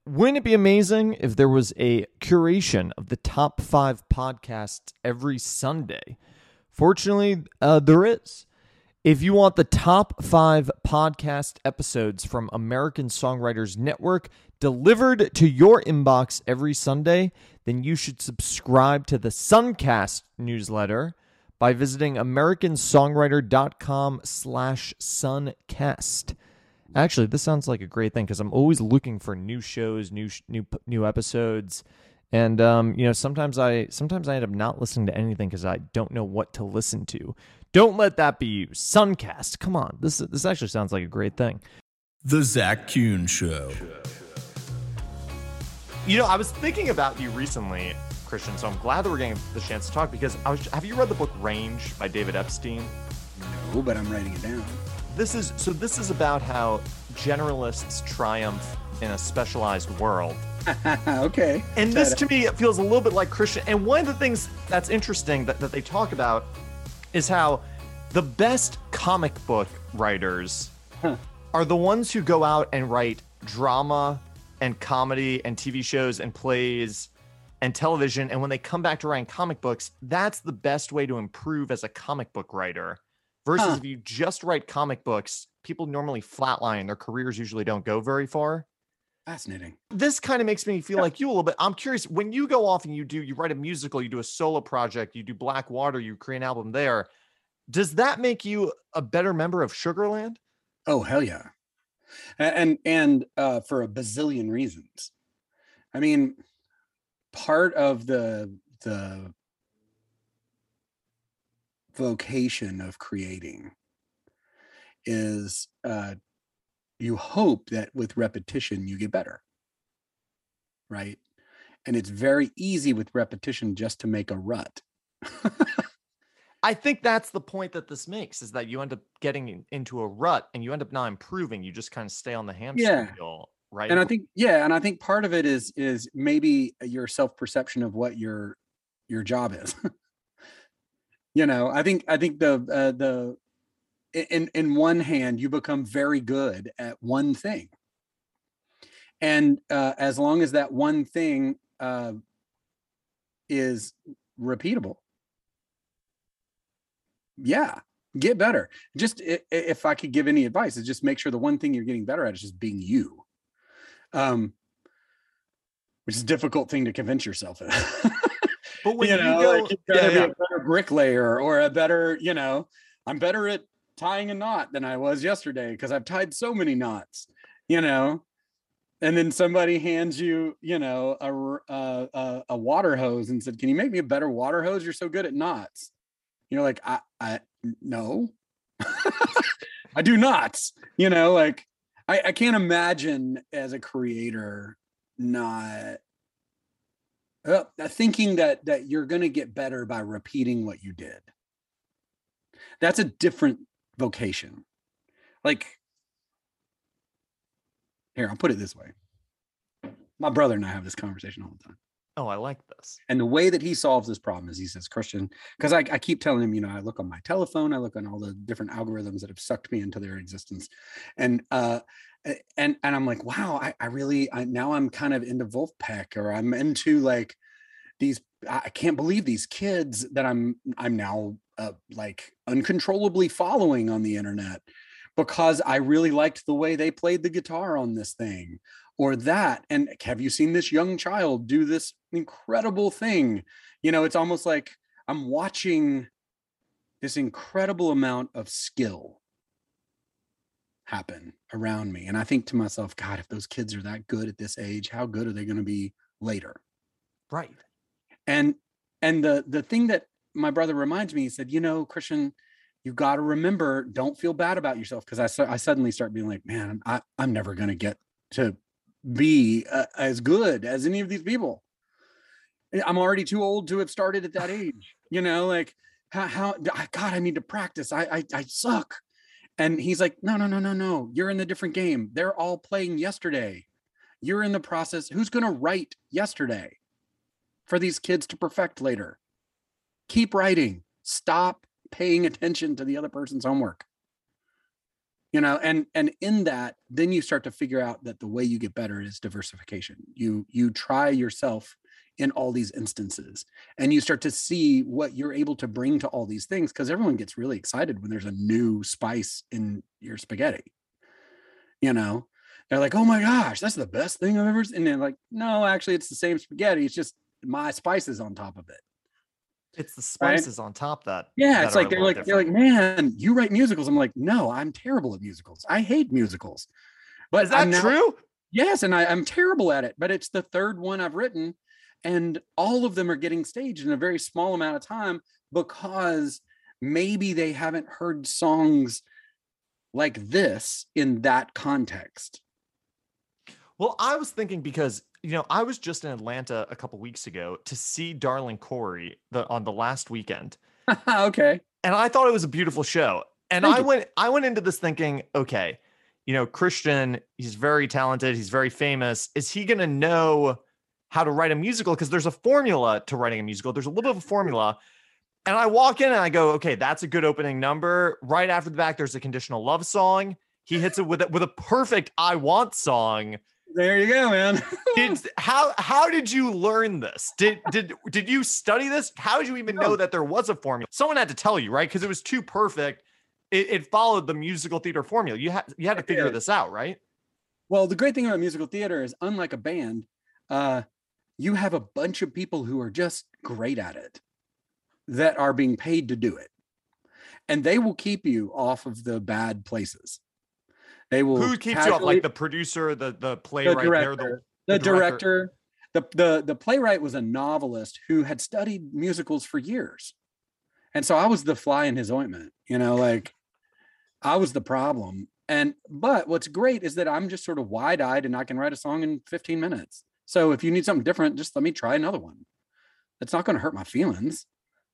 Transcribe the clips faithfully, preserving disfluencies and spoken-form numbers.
Wouldn't it be amazing if there was a curation of the top five podcasts every Sunday? Fortunately, uh, there is. If you want the top five podcast episodes from American Songwriters Network delivered to your inbox every Sunday, then you should subscribe to the Suncast newsletter by visiting americansongwriter.com slash suncast. Actually, this sounds like a great thing because I'm always looking for new shows, new new new episodes, and um, you know, sometimes I sometimes I end up not listening to anything because I don't know what to listen to. Don't let that be you. Suncast, come on, this this actually sounds like a great thing. The Zach Kuhn Show. You know, I was thinking about you recently, Christian, so I'm glad that we're getting the chance to talk because I was. Have you read the book Range by David Epstein? No, but I'm writing it down. This is so. This is about how generalists triumph in a specialized world. Okay. And this to me it feels a little bit like Christian. And one of the things that's interesting that, that they talk about is how the best comic book writers huh. are the ones who go out and write drama and comedy and T V shows and plays and television. And when they come back to writing comic books, that's the best way to improve as a comic book writer. Versus huh. if you just write comic books, people normally flatline. Their careers usually don't go very far. Fascinating. This kind of makes me feel yeah. like you a little bit. I'm curious, when you go off and you do, you write a musical, you do a solo project, you do Black Water, you create an album there. Does that make you a better member of Sugarland? Oh, hell yeah. And, and uh, for a bazillion reasons. I mean, part of the, the, vocation of creating is uh you hope that with repetition you get better, right? And it's very easy with repetition just to make a rut. I think that's the point that this makes, is that you end up getting into a rut and you end up not improving. You just kind of stay on the hamster yeah. wheel, right? And I think yeah and I think part of it is is maybe your self-perception of what your your job is. You know, I think I think the uh, the in in one hand you become very good at one thing, and uh, as long as that one thing uh, is repeatable, yeah, get better. Just if I could give any advice, is just make sure the one thing you're getting better at is just being you, um, which is a difficult thing to convince yourself of. But when you you, know, go, like you gotta yeah, be yeah. a better bricklayer or a better, you know, I'm better at tying a knot than I was yesterday because I've tied so many knots, you know. And then somebody hands you, you know, a, a, a, a water hose and said, "Can you make me a better water hose? You're so good at knots." You're like, I, I no, I do knots. You know, like I, I can't imagine as a creator not. Uh, thinking that that you're going to get better by repeating what you did. That's a different vocation. Like, here, I'll put it this way. My brother and I have this conversation all the time. Oh, I like this. And the way that he solves this problem is he says, Christian, because I, I keep telling him, you know, I look on my telephone, I look on all the different algorithms that have sucked me into their existence. And uh, and and I'm like, wow, I, I really, I, now I'm kind of into Wolfpack, or I'm into like these, I can't believe these kids that I'm, I'm now uh, like uncontrollably following on the internet because I really liked the way they played the guitar on this thing or that. And have you seen this young child do this incredible thing? You know, it's almost like I'm watching this incredible amount of skill happen around me. And I think to myself, God, if those kids are that good at this age, how good are they going to be later? Right. And and the the thing that my brother reminds me, he said, you know, Christian, you got to remember, don't feel bad about yourself. Because I, I suddenly start being like, man, I, I'm never going to get to be uh, as good as any of these people. I'm already too old to have started at that age. You know, like, how, how God, I need to practice. I, I I suck. And he's like, no, no, no, no, no. You're in the different game. They're all playing yesterday. You're in the process. Who's going to write yesterday for these kids to perfect later? Keep writing. Stop paying attention to the other person's homework. you know, and and in that, then you start to figure out that the way you get better is diversification. You you try yourself in all these instances, and you start to see what you're able to bring to all these things, because everyone gets really excited when there's a new spice in your spaghetti. You know, they're like, oh my gosh, that's the best thing I've ever seen. And they're like, no, actually, it's the same spaghetti. It's just my spices on top of it. It's the spices right? on top that. Yeah, that it's like they're like different. They're like, man, you write musicals. I'm like, no, I'm terrible at musicals. I hate musicals. But is that now, true? Yes, and I, I'm terrible at it. But it's the third one I've written, and all of them are getting staged in a very small amount of time because maybe they haven't heard songs like this in that context. Well, I was thinking because, you know, I was just in Atlanta a couple weeks ago to see Darling Corey the, on the last weekend. Okay. And I thought it was a beautiful show. And Thank I you. went I went into this thinking, okay, you know, Christian, he's very talented. He's very famous. Is he going to know how to write a musical? Because there's a formula to writing a musical. There's a little bit of a formula. And I walk in and I go, okay, that's a good opening number. Right after the back, there's a conditional love song. He hits it with a, with a perfect I Want song. There you go, man. did, how how did you learn this? Did did did you study this? How did you even know that there was a formula? Someone had to tell you, right? Because it was too perfect. It, it followed the musical theater formula. You had you had to figure this out, right? Well, the great thing about musical theater is, unlike a band, uh, you have a bunch of people who are just great at it, that are being paid to do it, and they will keep you off of the bad places. They will. Who keeps casually, you off? Like the producer, the the playwright, the director, the, the, the director. The, the the playwright was a novelist who had studied musicals for years, and so I was the fly in his ointment. You know, like I was the problem. And but what's great is that I'm just sort of wide-eyed, and I can write a song in fifteen minutes. So if you need something different, just let me try another one. It's not going to hurt my feelings.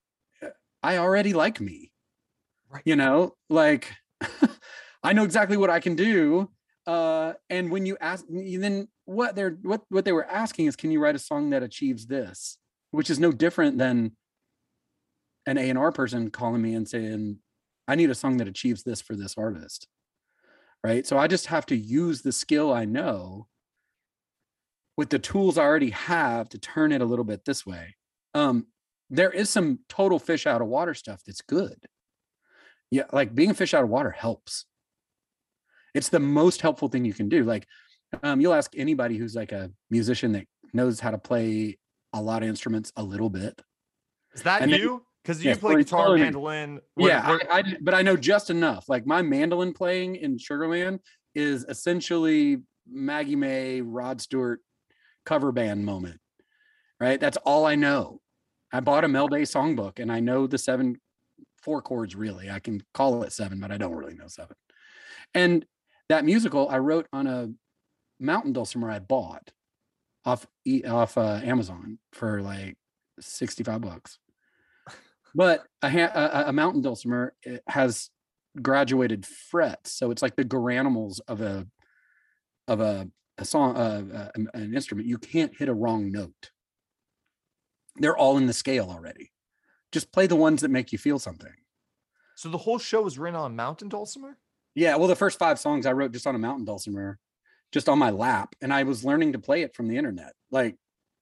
I already like me, right? You know, like. I know exactly what I can do. Uh, and when you ask, then what they're what what they were asking is, can you write a song that achieves this? Which is no different than an A and R person calling me and saying, I need a song that achieves this for this artist. Right. So I just have to use the skill I know with the tools I already have to turn it a little bit this way. Um, there is some total fish out of water stuff that's good. Yeah, like being a fish out of water helps. It's the most helpful thing you can do. Like, um, you'll ask anybody who's like a musician that knows how to play a lot of instruments a little bit. Is that and you? Because you yeah, play guitar, totally mandolin. What, yeah, what? I, I, but I know just enough. Like my mandolin playing in Sugarland is essentially Maggie May, Rod Stewart cover band moment, right? That's all I know. I bought a Mel Bay songbook, and I know the seven, four chords really. I can call it seven, but I don't really know seven. And that musical I wrote on a mountain dulcimer I bought off off uh, Amazon for like sixty-five bucks. But a, a, a mountain dulcimer has graduated frets, so it's like the granimals of a of a, a song, uh, uh, an instrument. You can't hit a wrong note. They're all in the scale already. Just play the ones that make you feel something. So the whole show was written on mountain dulcimer? Yeah, well, the first five songs I wrote just on a mountain dulcimer, just on my lap, and I was learning to play it from the internet. Like,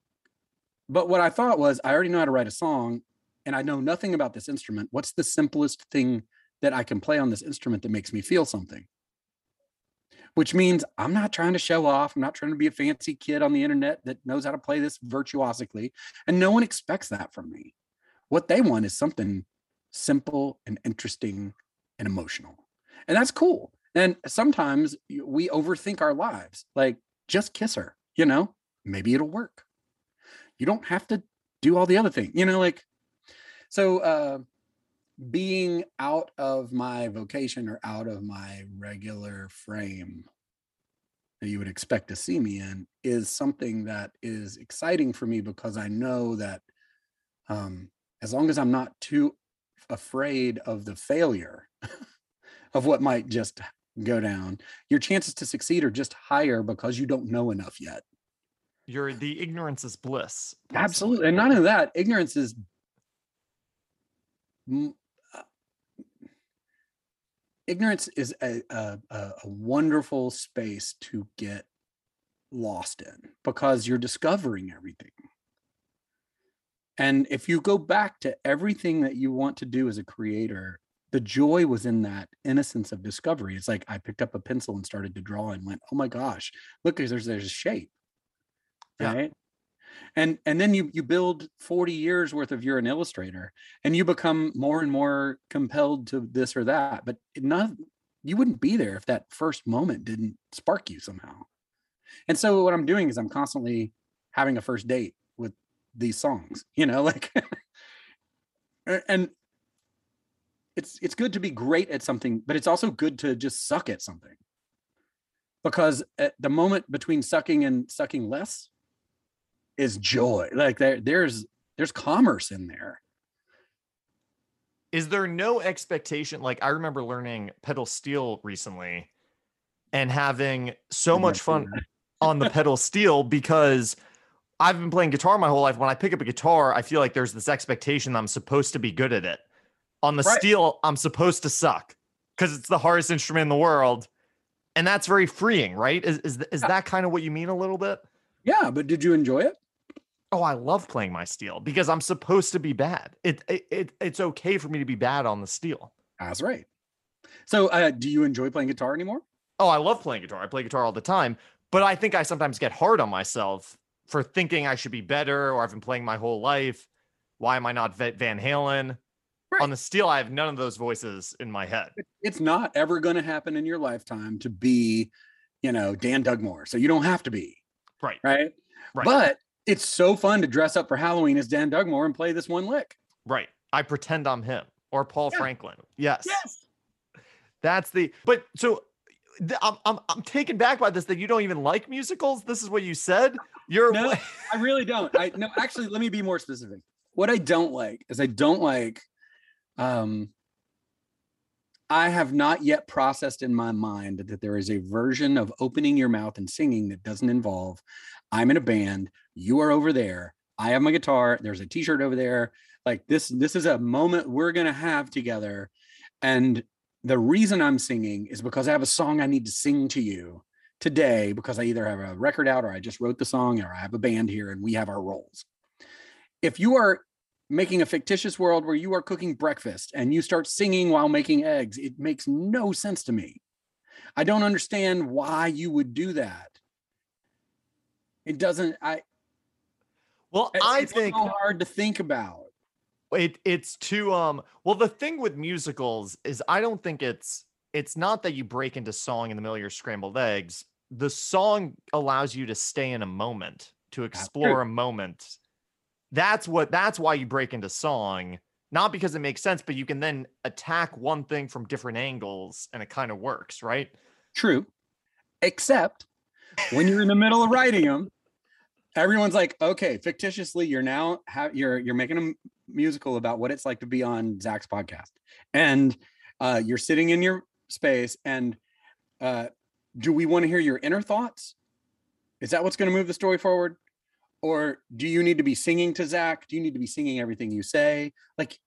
but what I thought was, I already know how to write a song, and I know nothing about this instrument. What's the simplest thing that I can play on this instrument that makes me feel something? Which means I'm not trying to show off. I'm not trying to be a fancy kid on the internet that knows how to play this virtuosically, and no one expects that from me. What they want is something simple and interesting and emotional. And that's cool. And sometimes we overthink our lives. Like, just kiss her, you know, maybe it'll work. You don't have to do all the other things, you know, like, so uh, being out of my vocation or out of my regular frame that you would expect to see me in is something that is exciting for me, because I know that um, as long as I'm not too afraid of the failure of what might just go down, your chances to succeed are just higher because you don't know enough yet. You're the ignorance is bliss. Possibly. Absolutely. And not only that, ignorance is ignorance is a, a, a wonderful space to get lost in because you're discovering everything. And if you go back to everything that you want to do as a creator, the joy was in that innocence of discovery. It's like I picked up a pencil and started to draw and went, oh my gosh, look, there's there's a shape. Right. Yeah. And and then you you build forty years worth of, you're an illustrator, and you become more and more compelled to this or that. But none, you wouldn't be there if that first moment didn't spark you somehow. And so what I'm doing is I'm constantly having a first date with these songs, you know, like, and it's it's good to be great at something, but it's also good to just suck at something, because at the moment between sucking and sucking less is joy. Like there there's there's commerce in there. Is there no expectation? Like I remember learning pedal steel recently and having so much fun on the pedal steel, because I've been playing guitar my whole life. When I pick up a guitar, I feel like there's this expectation that I'm supposed to be good at it. On the right. steel, I'm supposed to suck because it's the hardest instrument in the world. And that's very freeing, right? Is is, is yeah. that kind of what you mean a little bit? Yeah, but did you enjoy it? Oh, I love playing my steel because I'm supposed to be bad. It, it, it It's okay for me to be bad on the steel. That's right. So uh, do you enjoy playing guitar anymore? Oh, I love playing guitar. I play guitar all the time. But I think I sometimes get hard on myself for thinking I should be better, or I've been playing my whole life. Why am I not Van Halen? Right. On the steel, I have none of those voices in my head. It's not ever going to happen in your lifetime to be, you know, Dan Dugmore. So you don't have to be. Right. Right. Right. But it's so fun to dress up for Halloween as Dan Dugmore and play this one lick. Right. I pretend I'm him, or Paul yeah. Franklin. Yes. Yes. That's the, but so I'm, I'm, I'm taken back by this, that you don't even like musicals. This is what you said. You're no, I really don't. I no, actually, let me be more specific. What I don't like is I don't like, um, I have not yet processed in my mind that there is a version of opening your mouth and singing that doesn't involve, I'm in a band, you are over there, I have my guitar, there's a t-shirt over there. Like this, this is a moment we're going to have together. And the reason I'm singing is because I have a song I need to sing to you today, because I either have a record out or I just wrote the song, or I have a band here and we have our roles. If you are making a fictitious world where you are cooking breakfast and you start singing while making eggs, it makes no sense to me. I don't understand why you would do that. It doesn't, I, well, it's, I it's think so hard to think about. It it's too um well, the thing with musicals is I don't think it's it's not that you break into song in the middle of your scrambled eggs. The song allows you to stay in a moment, to explore a moment. That's what that's why you break into song, not because it makes sense, but you can then attack one thing from different angles and it kind of works, right? True. Except when you're in the middle of writing them, everyone's like, okay, fictitiously, you're now ha- you're you're making a musical about what it's like to be on Zach's podcast, and uh, you're sitting in your space. And uh, do we want to hear your inner thoughts? Is that what's going to move the story forward, or do you need to be singing to Zach? Do you need to be singing everything you say? Like,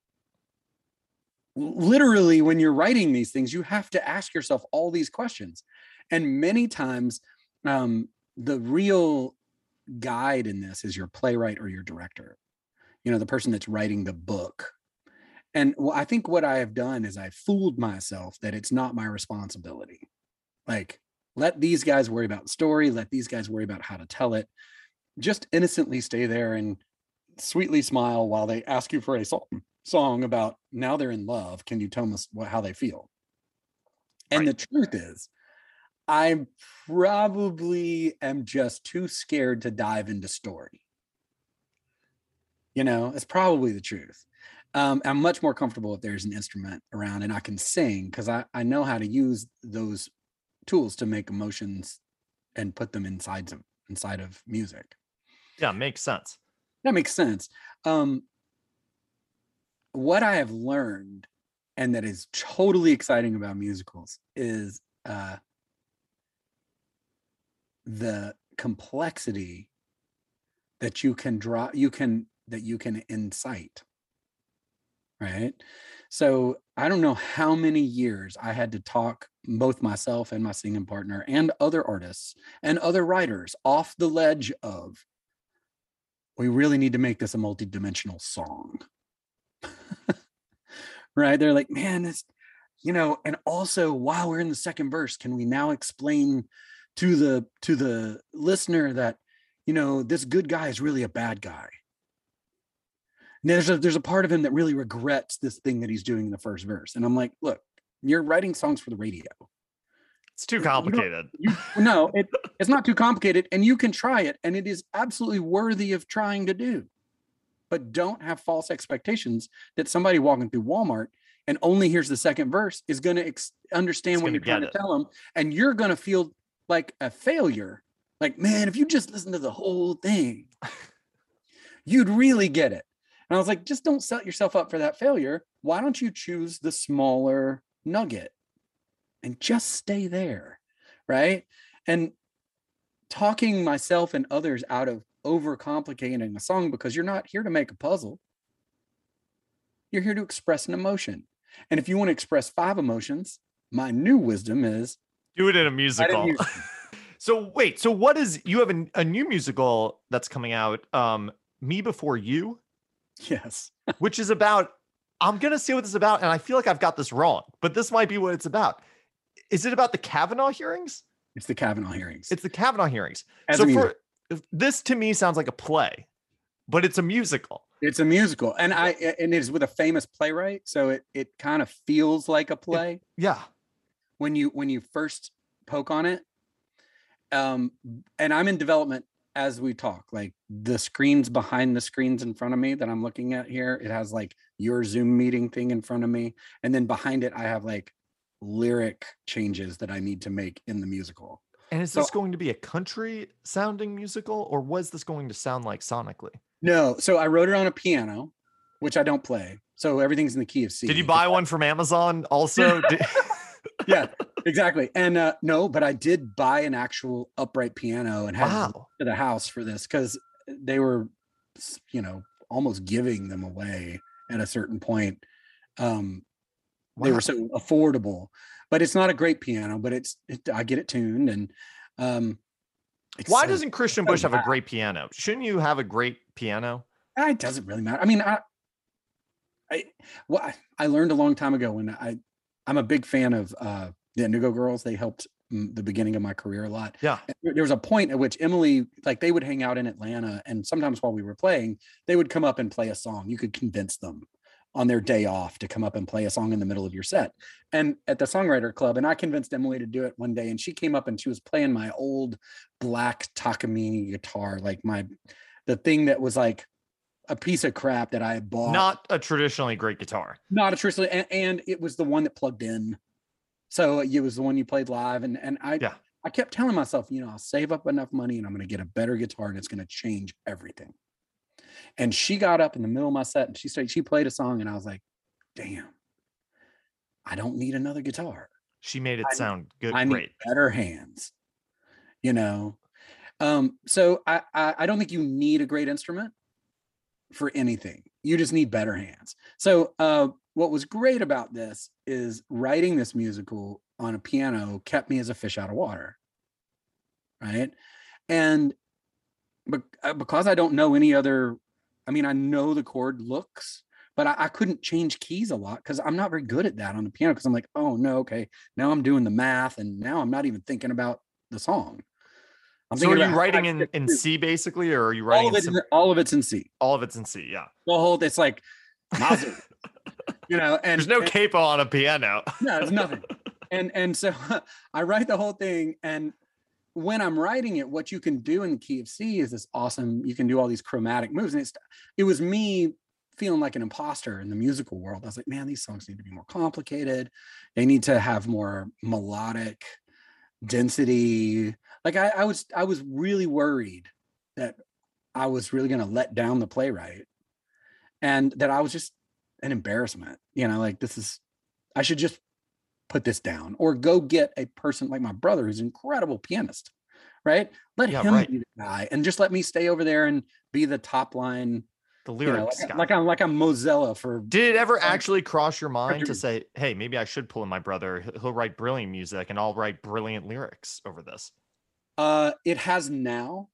literally, when you're writing these things, you have to ask yourself all these questions, and many times, um, the real guide in this is your playwright or your director, you know, the person that's writing the book. And well, I think what I have done is I fooled myself that it's not my responsibility. Like, let these guys worry about the story, let these guys worry about how to tell it. Just innocently stay there and sweetly smile while they ask you for a so- song about now they're in love. Can you tell us what, how they feel? And right. The truth is, I probably am just too scared to dive into story. You know, it's probably the truth. Um, I'm much more comfortable if there's an instrument around and I can sing, because I, I know how to use those tools to make emotions and put them inside of, inside of music. Yeah, makes sense. That makes sense. Um, what I have learned, and that is totally exciting about musicals, is uh, the complexity that you can draw, you can, that you can incite, right? So I don't know how many years I had to talk both myself and my singing partner and other artists and other writers off the ledge of, we really need to make this a multi-dimensional song. Right? They're like, man, it's, you know, and also while we're in the second verse, can we now explain to the to the listener that, you know, this good guy is really a bad guy. And there's a there's a part of him that really regrets this thing that he's doing in the first verse. And I'm like, look, you're writing songs for the radio. It's too complicated. You you, no, it, it's not too complicated, and you can try it, and it is absolutely worthy of trying to do. But don't have false expectations that somebody walking through Walmart and only hears the second verse is going to ex- understand It's what gonna you're trying to get it. tell them, and you're going to feel like a failure. Like, man, if you just listen to the whole thing, you'd really get it. And I was like, just don't set yourself up for that failure. Why don't you choose the smaller nugget and just stay there, right? And talking myself and others out of overcomplicating a song, because you're not here to make a puzzle. You're here to express an emotion. And if you want to express five emotions, my new wisdom is Do it in a musical. musical. So wait, so what is, you have a, a new musical that's coming out, um, Me Before You, yes. which is about, I'm going to see what this is about. And I feel like I've got this wrong, but this might be what it's about. Is it about the Kavanaugh hearings? It's the Kavanaugh hearings. It's the Kavanaugh hearings. As so a for this, to me, sounds like a play, but it's a musical. It's a musical, and I and it's with a famous playwright, so it it kind of feels like a play. It, yeah. When you when you first poke on it, um, and I'm in development as we talk. Like the screens behind the screens in front of me that I'm looking at here, it has like your Zoom meeting thing in front of me, and then behind it, I have like lyric changes that I need to make in the musical. And is So- this going to be a country sounding musical, or was this going to sound like sonically? No, so I wrote it on a piano, which I don't play. So everything's in the key of C. Did you buy one from Amazon also? Did- Yeah, exactly. And uh, no, but I did buy an actual upright piano and had it Wow. to the house for this because they were, you know, almost giving them away at a certain point. Um, They Wow. were so affordable, but it's not a great piano, but it's, it, I get it tuned. And um, it's Why so- doesn't Christian so Bush have a loud. great piano? Shouldn't you have a great piano? It doesn't really matter. I mean, I, I, well, I, I learned a long time ago when I, I'm a big fan of uh, the Indigo Girls. They helped mm, the beginning of my career a lot. Yeah. There there was a point at which Emily, like they would hang out in Atlanta, and sometimes while we were playing, they would come up and play a song. You could convince them on their day off to come up and play a song in the middle of your set. And at the Songwriter Club, and I convinced Emily to do it one day, and she came up and she was playing my old black Takamine guitar, like my, the thing that was like a piece of crap that I had bought. Not a traditionally great guitar. Not a traditional, and, and it was the one that plugged in. So it was the one you played live. And, and I, Yeah. I kept telling myself, you know, I'll save up enough money and I'm going to get a better guitar and it's going to change everything. And she got up in the middle of my set and she started, she played a song and I was like, damn, I don't need another guitar. She made it I- sound good. I need Great. better hands, you know? Um, so I, I, I don't think you need a great instrument for anything. You just need better hands. So uh, what was great about this is writing this musical on a piano kept me as a fish out of water. Right. And bec- uh, because I don't know any other, I mean, I know the chord looks, but I, I couldn't change keys a lot because I'm not very good at that on the piano. Because I'm like, oh no, okay, now I'm doing the math, and now I'm not even thinking about the song. I'm So are thinking you about how writing I in, get in through. C basically, or are you all writing of in it? sim- in- all of it's in C. all of it's in C? Yeah. The whole it's like, Mazel, you know, and There's no and, capo on a piano. no, there's nothing. And and so I write the whole thing, and when I'm writing it, what you can do in the key of C is this awesome. You can do all these chromatic moves, and it's it was me feeling like an imposter in the musical world. I was like, man, these songs need to be more complicated. They need to have more melodic density. Like I, I was, I was really worried that I was really going to let down the playwright, and that I was just an embarrassment. You know, like this is, I should just put this down or go get a person like my brother who's an incredible pianist, right? Let Yeah, him right. be the guy and just let me stay over there and be the top line The You know, lyrics like, guy. like I'm like I'm Mozilla for. Did it ever actually cross your mind country to say, hey, maybe I should pull in my brother? He'll- He'll write brilliant music and I'll write brilliant lyrics over this. Uh, it has now.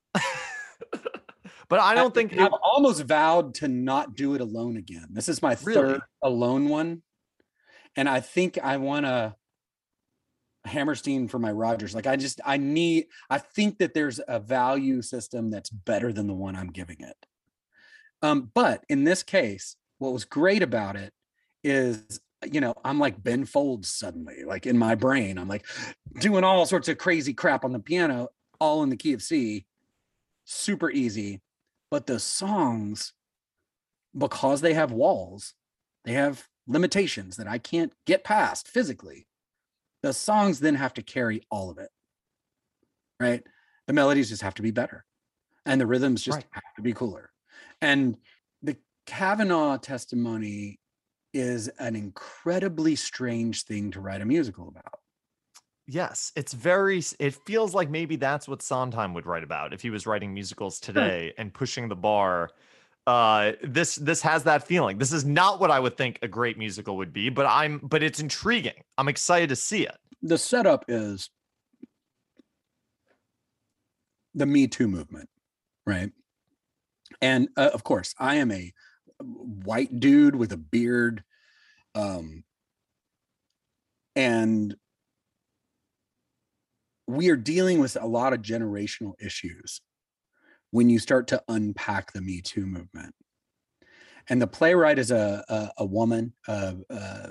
But I don't think I, I've it, almost vowed to not do it alone again. This is my Really? third alone one, and I think I want a Hammerstein for my Rogers. Like I just I need. I think that there's a value system that's better than the one I'm giving it. Um, but in this case, what was great about it is, you know, I'm like Ben Folds suddenly, like in my brain, I'm like doing all sorts of crazy crap on the piano, all in the key of C, super easy. But the songs, because they have walls, they have limitations that I can't get past physically. The songs then have to carry all of it, right? The melodies just have to be better, and the rhythms just Right. have to be cooler. And the Kavanaugh testimony is an incredibly strange thing to write a musical about. yes, it's very, it feels like maybe that's what Sondheim would write about if he was writing musicals today and pushing the bar. Uh, this, this has that feeling. This is not what I would think a great musical would be, but I'm, but it's intriguing. I'm excited to see it. The setup is the Me Too movement, right? And uh, of course, I am a white dude with a beard, um, and we are dealing with a lot of generational issues when you start to unpack the Me Too movement. And the playwright is a a, a woman, a, a,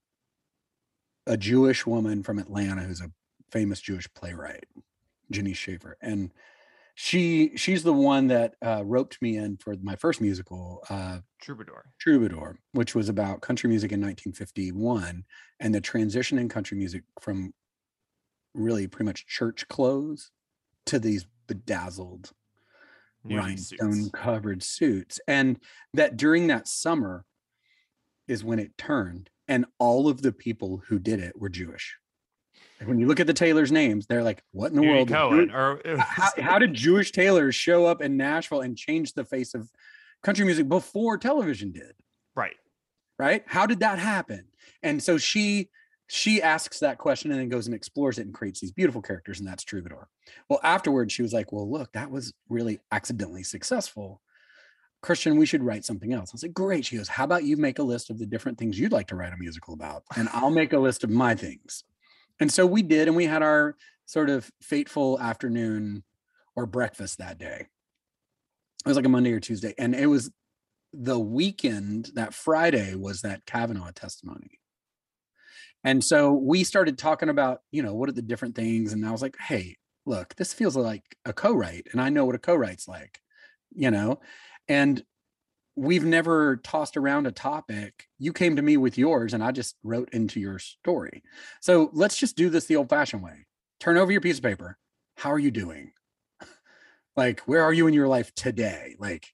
a Jewish woman from Atlanta who's a famous Jewish playwright, Jenny Schaefer, and she she's the one that uh, roped me in for my first musical, uh, Troubadour. Troubadour, which was about country music in nineteen fifty-one and the transition in country music from really pretty much church clothes to these bedazzled Nudie rhinestone suits. covered suits. And that during that summer is when it turned, and all of the people who did it were Jewish. And when you look at the tailors' names, they're like, what in the Nudie world? Cohen, or it How, was- how did Jewish tailors show up in Nashville and change the face of country music before television did? right. Right? How did that happen? And so she she asks that question and then goes and explores it and creates these beautiful characters, and that's Troubadour. Well, afterwards, she was like, well, look, that was really accidentally successful. Christian, we should write something else. I was like, great. She goes, how about you make a list of the different things you'd like to write a musical about, and I'll make a list of my things. And so we did, and we had our sort of fateful afternoon or breakfast that day. It was like a Monday or Tuesday, and it was the weekend, that Friday was that Kavanaugh testimony. And so we started talking about, you know, what are the different things? And I was like, hey, look, this feels like a co-write, and I know what a co-write's like, you know, and we've never tossed around a topic. You came to me with yours, and I just wrote into your story. So let's just do this the old-fashioned way. Turn over your piece of paper. How are you doing? Like, where are you in your life today? Like,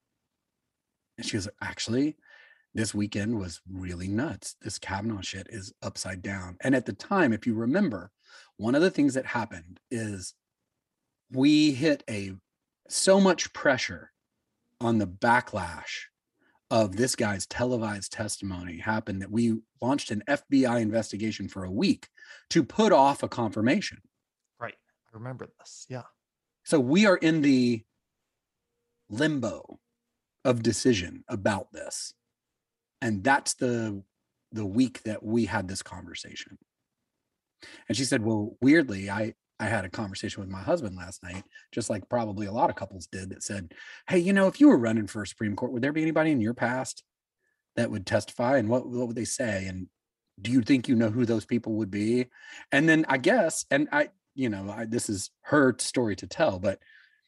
and she was like, actually, this weekend was really nuts. This Kavanaugh shit is upside down. And at the time, if you remember, one of the things that happened is we hit a so much pressure on the backlash of this guy's televised testimony happened that we launched an F B I investigation for a week to put off a confirmation. Right. I remember this. Yeah. So we are in the limbo of decision about this. And that's the the week that we had this conversation. And she said, well, weirdly, I, I had a conversation with my husband last night, just like probably a lot of couples did, that said, hey, you know, if you were running for a Supreme Court, would there be anybody in your past that would testify? And what, what would they say? And do you think you know who those people would be? And then I guess, and I, you know, I, this is her story to tell, but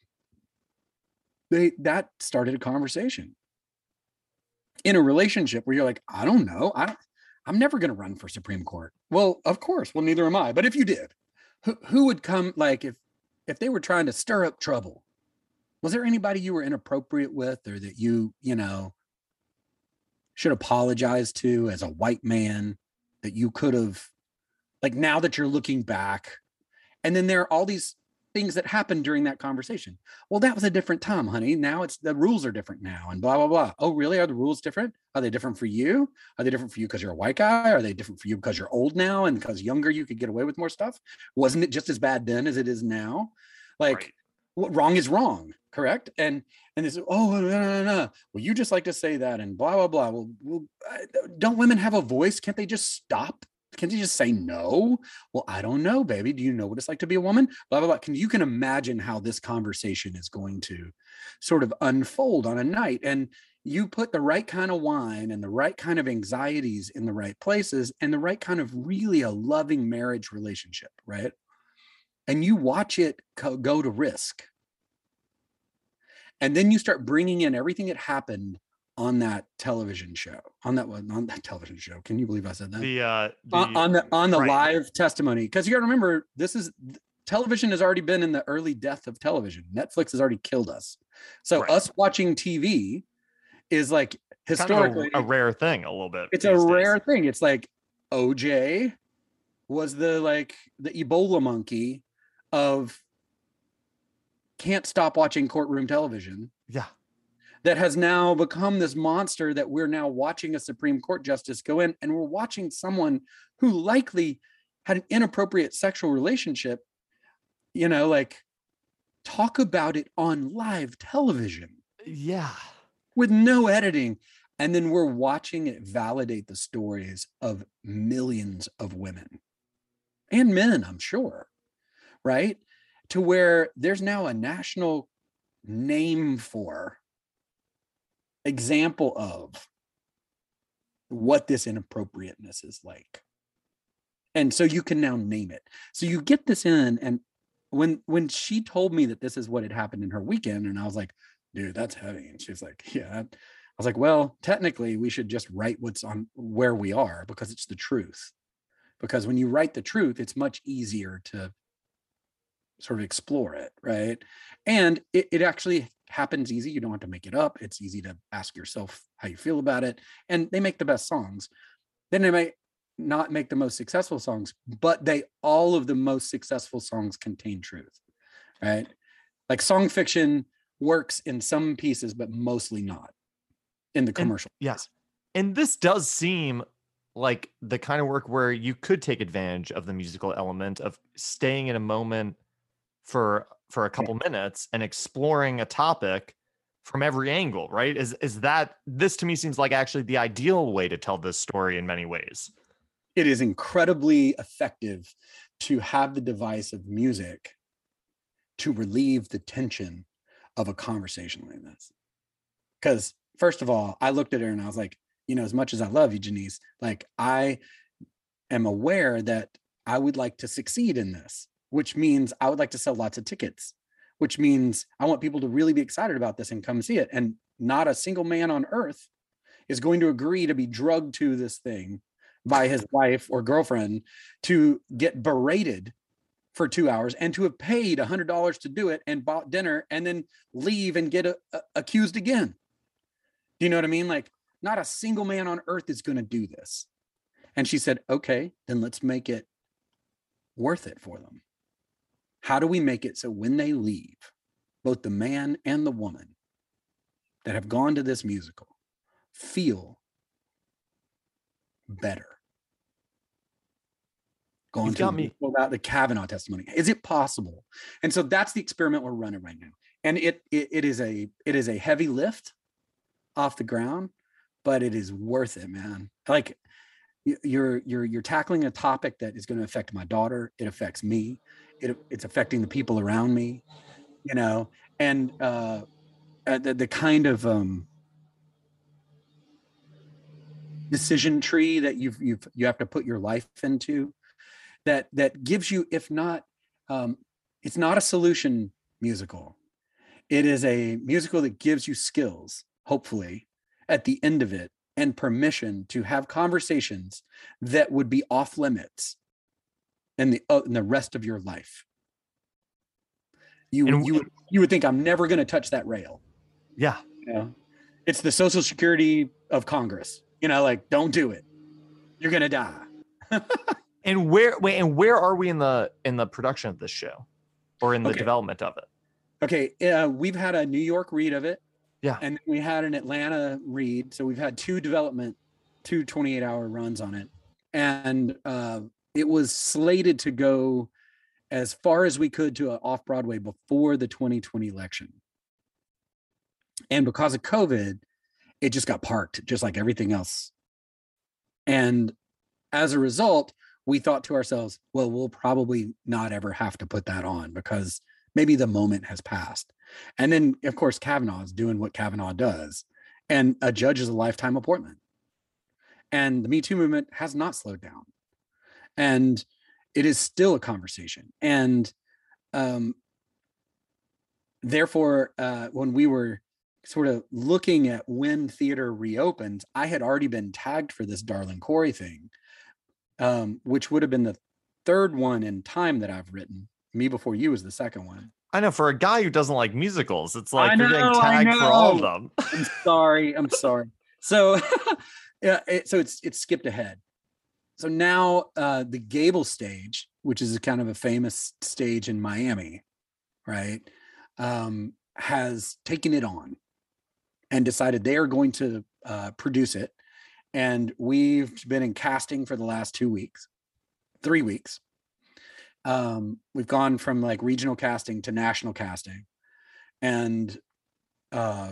they that started a conversation in a relationship where you're like, I don't know. I don't, I'm never going to run for Supreme Court. Well, of course. Well, neither am I. But if you did, who, who would come, like if, if they were trying to stir up trouble, was there anybody you were inappropriate with, or that you, you know, should apologize to as a white man, that you could have, like, now that you're looking back? And then there are all these things that happened during that conversation. Well, that was a different time, honey. Now it's the rules are different now, and blah blah blah. Oh, really? Are the rules different? Are they different for you? Are they different for you because you're a white guy? Are they different for you because you're old now and because younger you could get away with more stuff? Wasn't it just as bad then as it is now? Like, right. What wrong is wrong, correct? And and they say, oh no no no no. Well, you just like to say that and blah blah blah. Well, well, don't women have a voice? Can't they just stop? Can you just say no? Well, I don't know, baby. Do you know what it's like to be a woman? Blah, blah, blah. Can you can imagine how this conversation is going to sort of unfold on a night. And you put the right kind of wine and the right kind of anxieties in the right places and the right kind of really a loving marriage relationship, right? And you watch it go to risk. And then you start bringing in everything that happened on that television show, on that one, on that television show. Can you believe I said that? The, uh, the on, on the on the right. live testimony, because you got to remember, this is television has already been in the early death of television. Netflix has already killed us. So right. us watching T V is like historically kind of a, a rare thing. A little bit. It's a days. rare thing. It's like O J was the like the Ebola monkey of can't stop watching courtroom television. Yeah. That has now become this monster that we're now watching a Supreme Court justice go in, and we're watching someone who likely had an inappropriate sexual relationship, you know, like talk about it on live television. Yeah. With no editing. And then we're watching it validate the stories of millions of women and men, I'm sure, right? To where there's now a national name for example of what this inappropriateness is like. And so you can now name it. So you get this in, and when when she told me that this is what had happened in her weekend, and I was like, dude, that's heavy. And she's like, yeah. I was like, well, technically we should just write what's on where we are because it's the truth. Because when you write the truth, it's much easier to sort of explore it, right? And it, it actually happens easy. You don't have to make it up. It's easy to ask yourself how you feel about it. And they make the best songs. Then they may not make the most successful songs, but they all of the most successful songs contain truth, right? Like song fiction works in some pieces, but mostly not in the commercial. And, yes. And this does seem like the kind of work where you could take advantage of the musical element of staying in a moment for for a couple yeah. minutes and exploring a topic from every angle, right? Is is that, this to me seems like actually the ideal way to tell this story in many ways. It is incredibly effective to have the device of music to relieve the tension of a conversation like this. Because first of all, I looked at her and I was like, you know, as much as I love you, Janice, like I am aware that I would like to succeed in this, which means I would like to sell lots of tickets, which means I want people to really be excited about this and come see it. And not a single man on earth is going to agree to be drugged to this thing by his wife or girlfriend to get berated for two hours and to have paid a hundred dollars to do it and bought dinner and then leave and get a, a, accused again. Do you know what I mean? Like, not a single man on earth is going to do this. And she said, okay, then let's make it worth it for them. How do we make it so when they leave, both the man and the woman that have gone to this musical feel better? Going to me about the Kavanaugh testimony. Is it possible? And so that's the experiment we're running right now. And it, it it is a it is a heavy lift off the ground, but it is worth it, man. Like you're you're you're tackling a topic that is going to affect my daughter. It affects me. It it's affecting the people around me, you know, and uh, the, the kind of um, decision tree that you've you've you have to put your life into. That that gives you, if not, um, it's not a solution musical. It is a musical that gives you skills, hopefully, at the end of it, and permission to have conversations that would be off limits in the uh, in the rest of your life. You and, you would you would think I'm never going to touch that rail. Yeah, you know, it's the Social Security of Congress. You know, like don't do it. You're gonna die. And where wait, and where are we in the in the production of this show? or in the Okay. development of it? Okay, uh, we've had a New York read of it. Yeah. And we had an Atlanta read. So we've had two development, two twenty-eight hour runs on it. And uh, it was slated to go as far as we could to off Broadway before the twenty twenty election. And because of COVID, it just got parked, just like everything else. And as a result, we thought to ourselves, well, we'll probably not ever have to put that on because maybe the moment has passed. And then, of course, Kavanaugh is doing what Kavanaugh does. And a judge is a lifetime appointment. And the Me Too movement has not slowed down. And it is still a conversation. And um, therefore, uh, when we were sort of looking at when theater reopens, I had already been tagged for this Darlin' Corey thing, um, which would have been the third one in time that I've written. Me Before You was the second one. I know, for a guy who doesn't like musicals, it's like I you're know, getting I tagged for all of know. them. I'm sorry. I'm sorry. So, yeah, it, so it's it's skipped ahead. So now uh, the Gable stage, which is a kind of a famous stage in Miami, right, um, has taken it on and decided they are going to uh, produce it. And we've been in casting for the last two weeks, three weeks. Um, we've gone from like regional casting to national casting, and uh,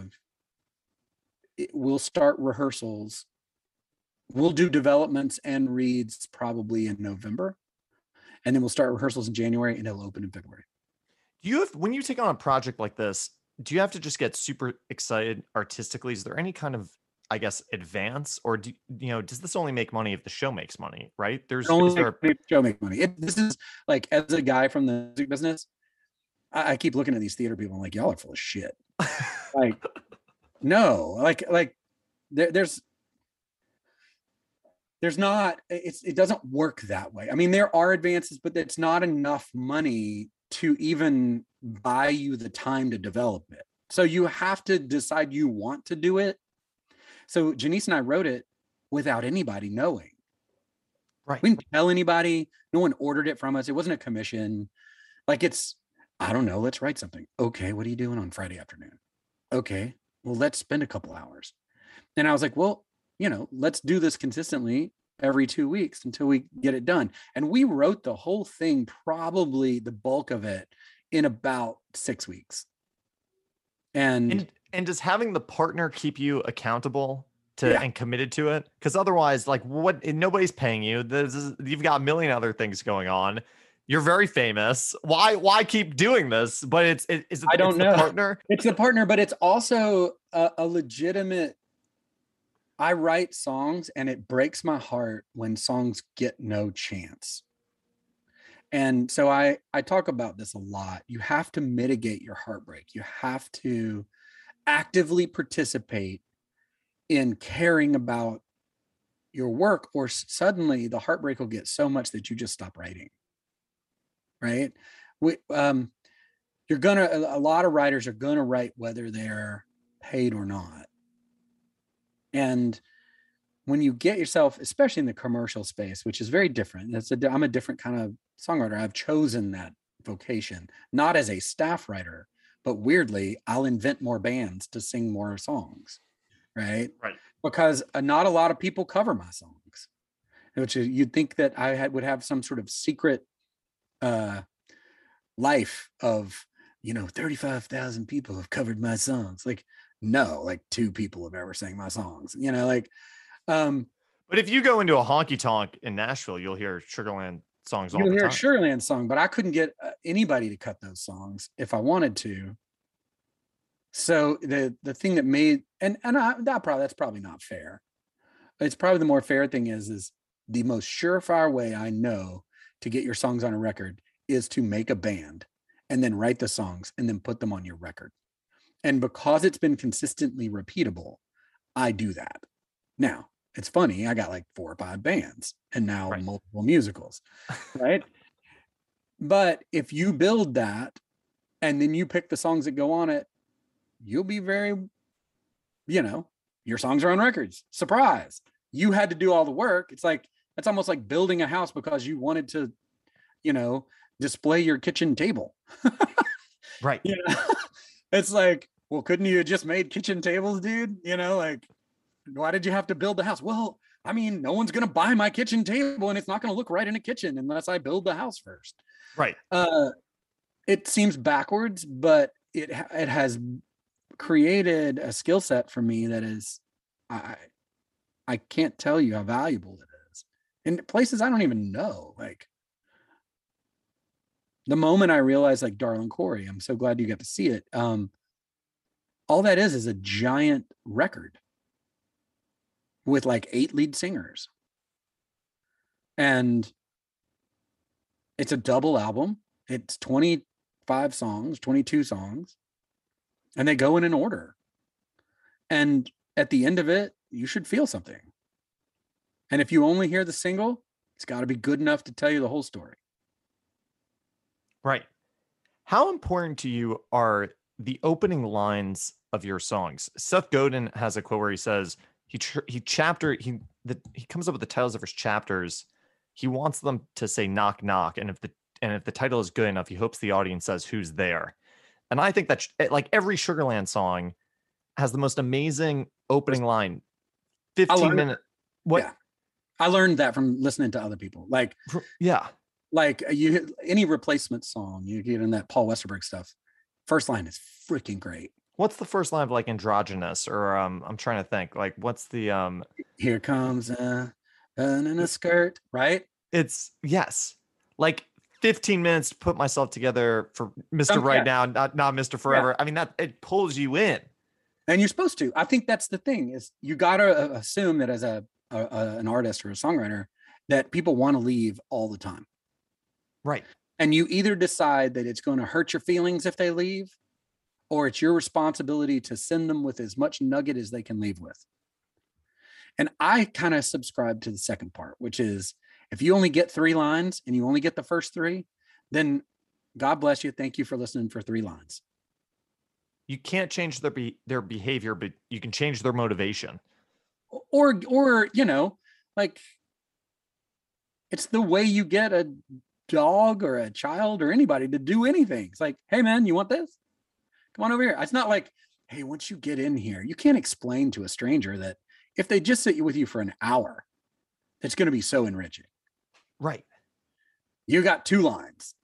it, we'll start rehearsals. We'll do developments and reads probably in November, and then we'll start rehearsals in January, and it'll open in February. Do you have, when you take on a project like this, do you have to just get super excited artistically? Is there any kind of, I guess, advance, or do you know, does this only make money if the show makes money, right? There's, only is there make, show make money. It, this is like, as a guy from the music business, I, I keep looking at these theater people. I'm like, y'all are full of shit. Like, no, like, like there, there's, there's not, it's, it doesn't work that way. I mean, there are advances, but it's not enough money to even buy you the time to develop it. So you have to decide you want to do it. So Janice and I wrote it without anybody knowing. right? We didn't tell anybody. No one ordered it from us. It wasn't a commission. Like, it's, I don't know, let's write something. Okay, what are you doing on Friday afternoon? Okay, well, let's spend a couple hours. And I was like, well, you know, let's do this consistently every two weeks until we get it done. And we wrote the whole thing, probably the bulk of it, in about six weeks. And And and does having the partner keep you accountable to Yeah. and committed to it? Because otherwise, like, what? Nobody's paying you. This is, you've got a million other things going on. You're very famous. Why why keep doing this? But it's it, is it, I don't it's know. the partner? it's the partner, but it's also a, a legitimate, I write songs and it breaks my heart when songs get no chance. And so I, I talk about this a lot. You have to mitigate your heartbreak. You have to actively participate in caring about your work, or s- suddenly the heartbreak will get so much that you just stop writing. Right? We, um, you're gonna, a a lot of writers are gonna write whether they're paid or not. And when you get yourself, especially in the commercial space, which is very different, that's a, I'm a different kind of songwriter. I've chosen that vocation, not as a staff writer, but weirdly, I'll invent more bands to sing more songs, right? Right. Because uh, not a lot of people cover my songs, which is, you'd think that I had, would have some sort of secret uh, life of, you know, thirty-five thousand people have covered my songs. Like, no, like two people have ever sang my songs, you know, like, um, But if you go into a honky tonk in Nashville, you'll hear Sugarland songs all you'll the hear a time. Sugarland song, but I couldn't get uh, anybody to cut those songs if I wanted to. So the the thing that made, and and I, that probably that's probably not fair. It's probably the more fair thing is is the most surefire way I know to get your songs on a record is to make a band and then write the songs and then put them on your record. And because it's been consistently repeatable, I do that. Now, it's funny, I got like four or five bands and now Right. multiple musicals, right? But if you build that and then you pick the songs that go on it, you'll be very, you know, your songs are on records. Surprise. You had to do all the work. It's like, it's almost like building a house because you wanted to, you know, display your kitchen table. Right. You know, it's like, well, couldn't you have just made kitchen tables, dude? You know, like, why did you have to build the house? Well, I mean, no one's going to buy my kitchen table and it's not going to look right in a kitchen unless I build the house first. Right. Uh, it seems backwards, but it it has created a skill set for me that is, I I can't tell you how valuable it is in places I don't even know. Like the moment I realized, like Darlin' Corey, I'm so glad you got to see it. Um, all that is is a giant record with like eight lead singers, and it's a double album. It's twenty-five songs, twenty-two songs, and they go in an order. And at the end of it, you should feel something. And if you only hear the single, it's got to be good enough to tell you the whole story. Right. How important to you are the opening lines of your songs? Seth Godin has a quote where he says he tr- he chapter he the, he comes up with the titles of his chapters. He wants them to say knock knock, and if the and if the title is good enough, he hopes the audience says who's there. And I think that like every Sugarland song has the most amazing opening line. fifteen minute. What? Yeah. I learned that from listening to other people. Like, yeah. Like you, any replacement song you get in that Paul Westerberg stuff, first line is freaking great. What's the first line of like Androgynous or um I'm trying to think like what's the um here comes a in a skirt, right? It's yes. Like fifteen minutes to put myself together for Mister Um, Right yeah. Now, not not Mister Forever. Yeah. I mean that it pulls you in. And you're supposed to. I think that's the thing is you got to assume that as a, a, a an artist or a songwriter that people want to leave all the time. Right. And you either decide that it's going to hurt your feelings if they leave, or it's your responsibility to send them with as much nugget as they can leave with. And I kind of subscribe to the second part, which is if you only get three lines and you only get the first three, then God bless you. Thank you for listening for three lines. You can't change their be- their behavior, but you can change their motivation. Or, or, you know, like it's the way you get a dog or a child or anybody to do anything. It's like, hey man, you want this? Come on over here. It's not like, hey, once you get in here, you can't explain to a stranger that if they just sit with you for an hour, it's going to be so enriching. Right. You got two lines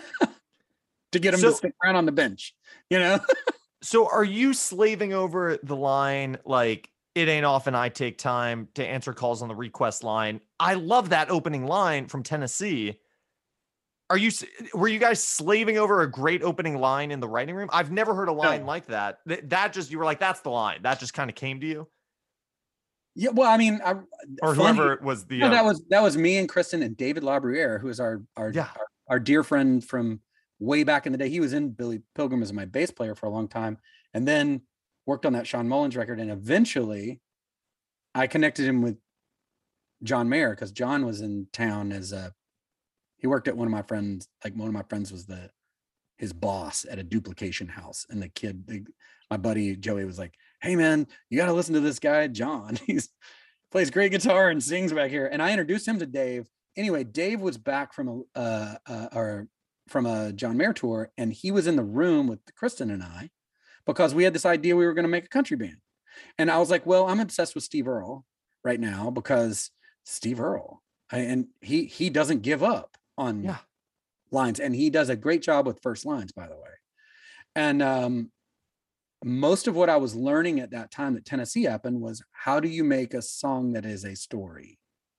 to get them So- to stick around on the bench, you know? So are you slaving over the line like it ain't often I take time to answer calls on the request line? I love that opening line from Tennessee. Are you were you guys slaving over a great opening line in the writing room? I've never heard a line No. like that. That, that just you were like that's the line. That just kind of came to you, Yeah. Well, I mean, I, or funny- whoever it was the No, uh, that was that was me and Kristen and David LaBruyere, who is our our, Yeah. our our dear friend from way back in the day. He was in Billy Pilgrim as my bass player for a long time, and then worked on that Sean Mullins record. And eventually, I connected him with John Mayer because John was in town as a. He worked at one of my friends. Like one of my friends was the his boss at a duplication house, and the kid, the, my buddy Joey, was like, "Hey man, you got to listen to this guy John. He's plays great guitar and sings back here." And I introduced him to Dave. Anyway, Dave was back from a uh, uh, or from a John Mayer tour, and he was in the room with Kristen and I because we had this idea we were going to make a country band. And I was like, "Well, I'm obsessed with Steve Earle right now because Steve Earle, I, and he he doesn't give up on Yeah. lines, and he does a great job with first lines, by the way." And um, most of what I was learning at that time that Tennessee happened was how do you make a song that is a story?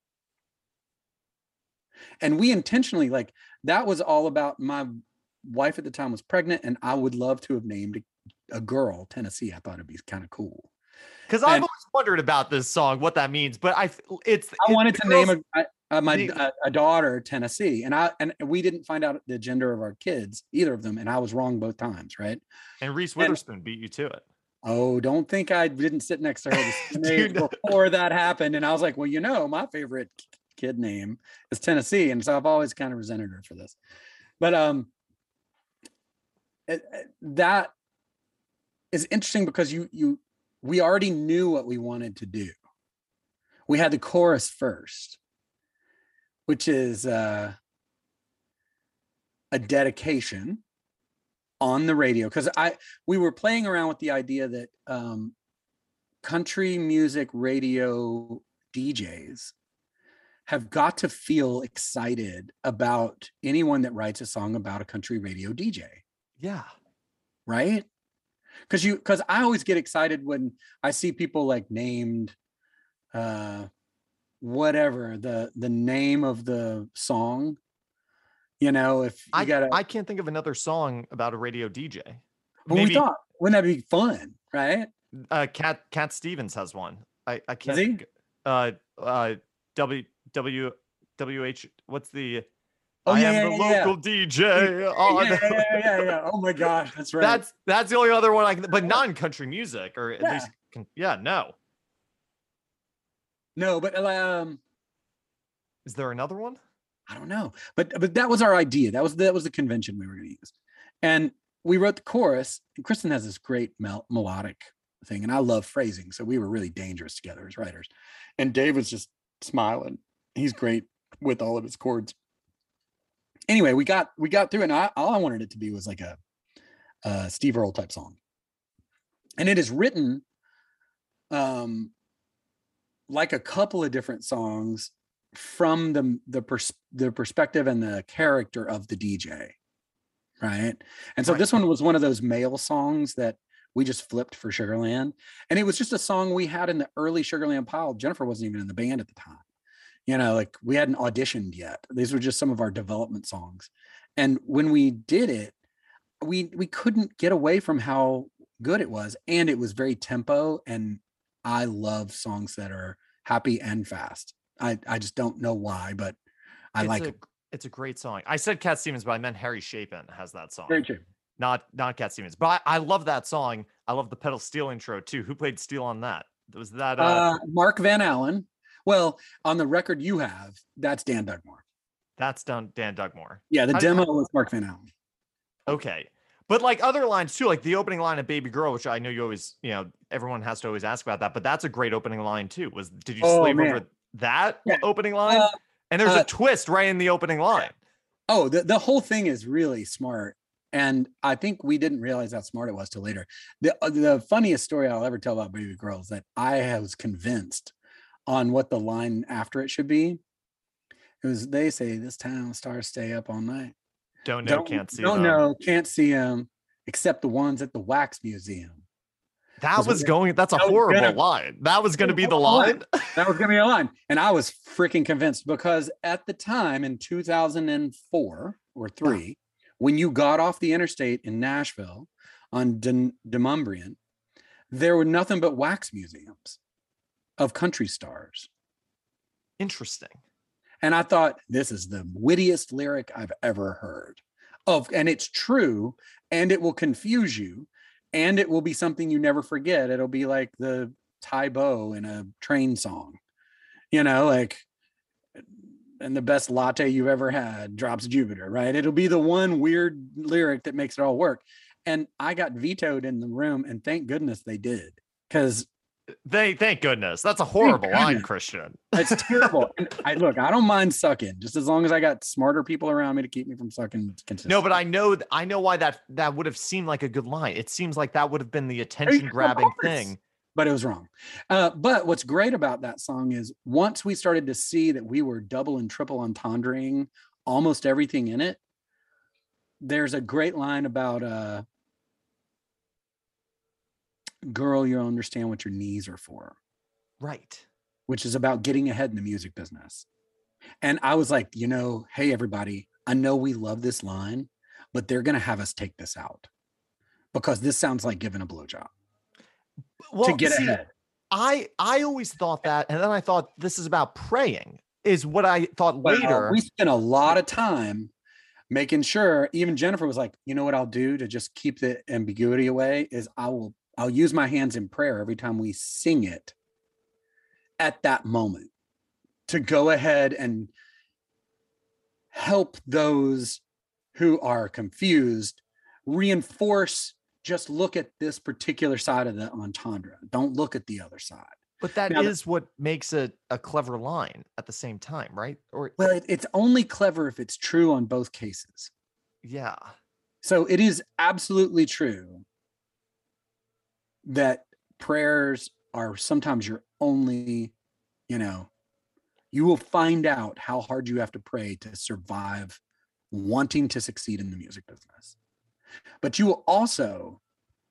And we intentionally, like, that was all about my wife at the time was pregnant, and I would love to have named a, a girl Tennessee. I thought it'd be kind of cool. Because I've and- always wondered about this song, what that means. But I, it's I it- wanted the to name girls- a, a, my the- a, a daughter Tennessee, and I and we didn't find out the gender of our kids, either of them, and I was wrong both times, right? and Reese Witherspoon beat you to it. Oh, don't think I didn't sit next to her the Dude, no. before that happened. And I was like, well, you know, my favorite kid name is Tennessee. And so I've always kind of resented her for this. But um, it, it- that is interesting because you, you, we already knew what we wanted to do. We had the chorus first, which is, uh, a dedication on the radio, because I we were playing around with the idea that um, country music radio D Js have got to feel excited about anyone that writes a song about a country radio D J. Yeah. Right? Because you because I always get excited when I see people like named uh whatever the the name of the song. You know, if you I gotta I can't think of another song about a radio D J. but Maybe we thought, wouldn't that be fun, right? uh Cat Cat Stevens has one. I I can't he? think uh uh W W W H what's the Oh, I yeah, am yeah, the yeah, local yeah. D J on Yeah, yeah, yeah, yeah, yeah. Oh my gosh, that's right. That's that's the only other one I can, but not in country music, or at Yeah. least, can, yeah, no. No, but um, Is there another one? I don't know. But but that was our idea. That was that was the convention we were going to use, and we wrote the chorus. And Kristen has this great mel- melodic thing, and I love phrasing, so we were really dangerous together as writers. And Dave was just smiling. He's great with all of his chords. Anyway, we got we got through it, and I, all I wanted it to be was like a, a Steve Earle type song, and it is written um like a couple of different songs from the the pers- the perspective and the character of the D J, right? And so Right. this one was one of those male songs that we just flipped for Sugarland, and it was just a song we had in the early Sugarland pile. Jennifer wasn't even in the band at the time. You know, like we hadn't auditioned yet. These were just some of our development songs. And when we did it, we we couldn't get away from how good it was. And it was very tempo. And I love songs that are happy and fast. I, I just don't know why, but I it's like a, it. It's a great song. I said Cat Stevens, but I meant Harry Chapin has that song. Very true. Not not Cat Stevens. But I, I love that song. I love the pedal steel intro too. Who played steel on that? Was that uh, Uh, Mark Van Allen. Well, on the record you have, that's Dan Dugmore. that's done Dan Dugmore. Yeah, the I- demo was Mark Van Allen. Okay. But like other lines too, like the opening line of Baby Girl, which I know you always, you know, everyone has to always ask about that, but that's a great opening line too. Was did you Oh, slave man. over that Yeah. opening line? Uh, And there's uh, a twist right in the opening line. Oh, the, the whole thing is really smart. And I think we didn't realize how smart it was till later. The, uh, the funniest story I'll ever tell about Baby Girl is that I was convinced on what the line after it should be. It was, they say this town stars stay up all night. Don't know, can't see Don't them. know, can't see them, except the ones at the Wax Museum. That Was was it- going, that's a that was horrible gonna- line. That was going to be the horrible line. That was going to be a line. And I was freaking convinced because at the time in two thousand four or three, when you got off the interstate in Nashville on Den- Demumbrian, there were nothing but wax museums of country stars. Interesting. And I thought, this is the wittiest lyric I've ever heard of. And it's true. And it will confuse you. And it will be something you never forget. It'll be like the Ty Bo in a train song, you know, like, and the best latte you've ever had drops Jupiter, right? It'll be the one weird lyric that makes it all work. And I got vetoed in the room, and thank goodness they did, because They thank goodness. That's a horrible line, goodness. Christian. it's terrible. And I look, I don't mind sucking, just as long as I got smarter people around me to keep me from sucking consistently. No, but I know th- I know why that that would have seemed like a good line. It seems like that would have been the attention grabbing Of course. thing. But it was wrong. Uh, but what's great about that song is once we started to see that we were double and triple entendreing almost everything in it, there's a great line about, uh, girl, you'll understand what your knees are for, Right. which is about getting ahead in the music business. And I was like, you know, hey, everybody, I know we love this line, but they're going to have us take this out because this sounds like giving a blowjob Well, to get see, ahead. I I always thought that, and then I thought this is about praying. Is what I thought Well, later. we spent a lot of time making sure. Even Jennifer was like, you know what I'll do to just keep the ambiguity away is I will I'll use my hands in prayer every time we sing it at that moment to go ahead and help those who are confused reinforce, just look at this particular side of the entendre. Don't look at the other side. But that Now, is what makes it a clever line at the same time, right? Or Well, it, it's only clever if it's true on both cases. Yeah. So it is absolutely true that prayers are sometimes your only, you know, you will find out how hard you have to pray to survive wanting to succeed in the music business. But you will also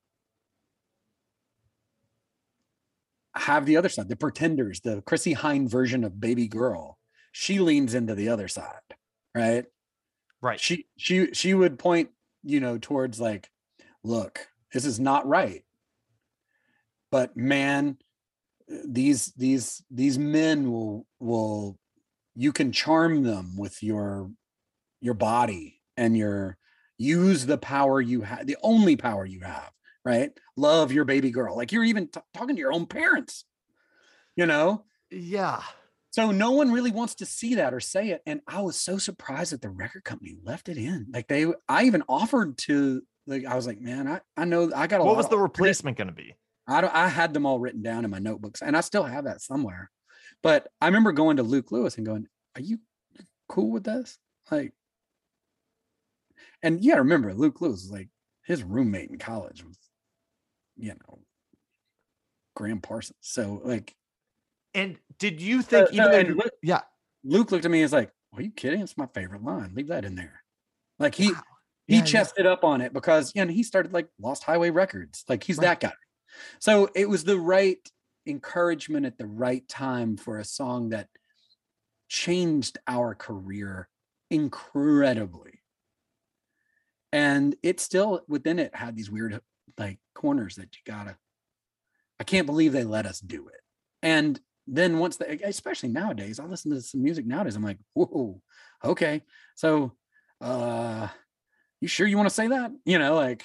have the other side, the pretenders, the Chrissy Hynde version of Baby Girl. She leans into the other side, right? Right. She she she would point, you know, towards like, look, this is not right. But man, these these these men will will you can charm them with your your body and your use the power you have, the only power you have, right? Love your baby girl. Like you're even t- talking to your own parents, you know? Yeah. So no one really wants to see that or say it. And I was so surprised that the record company left it in. Like they, I even offered to, like, I was like, man, I, I know I got a What lot was of, the replacement going to be? I don't, I had them all written down in my notebooks and I still have that somewhere. But I remember going to Luke Lewis and going, are you cool with this? Like, and you gotta remember, Luke Lewis was like his roommate in college was, you know, Graham Parsons. So like, and did you think uh, even no, though and you, Luke, yeah, Luke looked at me and was like, are you kidding? It's my favorite line. Leave that in there. Like he wow. he Yeah, chested yeah. up on it because you know he started like Lost Highway Records. Like he's right. that guy. So it was the right encouragement at the right time for a song that changed our career incredibly. And it still within it had these weird like corners that you gotta, I can't believe they let us do it. And then once they, especially nowadays, I listen to some music nowadays, I'm like, whoa, okay. So uh you sure you want to say that? You know, like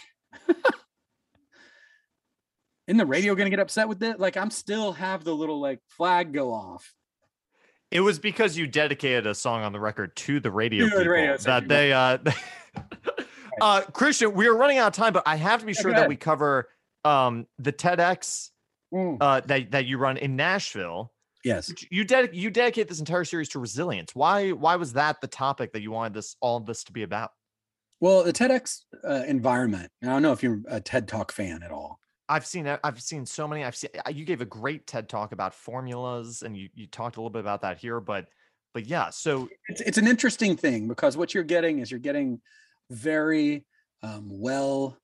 in the radio gonna get upset with it? Like I'm still have the little like flag go off. It was because you dedicated a song on the record to the radio to the people radio that they uh uh Christian, we are running out of time, but I have to be sure yeah, that we cover um the TEDx mm. uh that, that you run in Nashville. Yes. You ded- you dedicate this entire series to resilience. Why why was that the topic that you wanted this all of this to be about? Well, the TEDx uh, environment. I don't know if you're a TED Talk fan at all. I've seen I've seen so many. I've seen you gave a great TED Talk about formulas, and you you talked a little bit about that here, but but yeah. So it's it's an interesting thing because what you're getting is you're getting very um, well,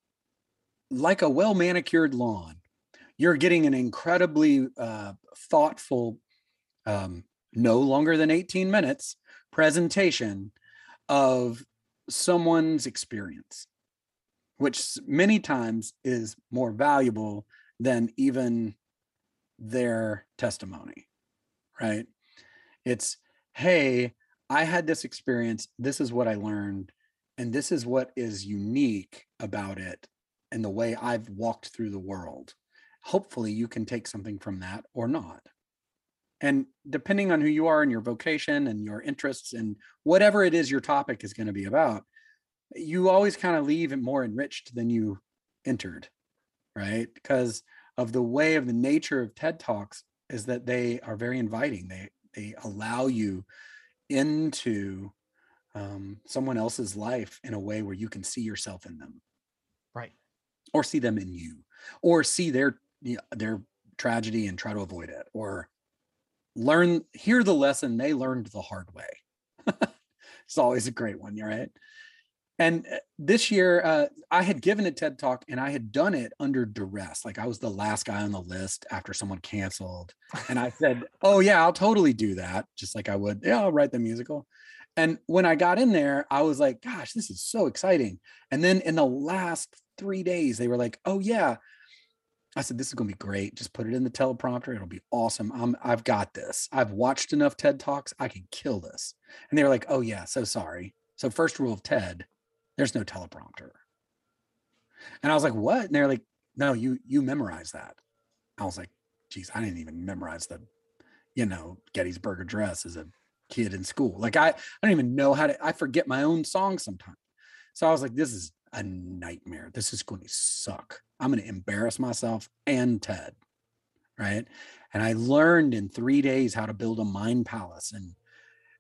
like a well manicured lawn. You're getting an incredibly uh, thoughtful, um, no longer than eighteen minutes presentation of someone's experience, which many times is more valuable than even their testimony, right? It's, hey, I had this experience. This is what I learned. And this is what is unique about it and the way I've walked through the world. Hopefully you can take something from that or not. And depending on who you are and your vocation and your interests and whatever it is your topic is going to be about, you always kind of leave it more enriched than you entered, right? Because of the way of the nature of TED Talks is that they are very inviting. They they allow you into um, someone else's life in a way where you can see yourself in them, right? Or see them in you, or see their their tragedy and try to avoid it, or learn, hear the lesson they learned the hard way. It's always a great one, right? And this year, uh, I had given a TED Talk and I had done it under duress. Like I was the last guy on the list after someone canceled. And I said, oh yeah, I'll totally do that. Just like I would, yeah, I'll write the musical. And when I got in there, I was like, gosh, this is so exciting. And then in the last three days, they were like, oh yeah. I said, this is going to be great. Just put it in the teleprompter. It'll be awesome. I'm, I've got this. I've watched enough TED Talks. I can kill this. And they were like, oh yeah, so sorry. So first rule of TED, there's no teleprompter. And I was like, what? And they're like, no, you, you memorize that. I was like, geez, I didn't even memorize the, you know, Gettysburg Address as a kid in school. Like I, I don't even know how to, I forget my own songs sometimes. So I was like, this is a nightmare. This is going to suck. I'm going to embarrass myself and TED. Right. And I learned in three days how to build a mind palace and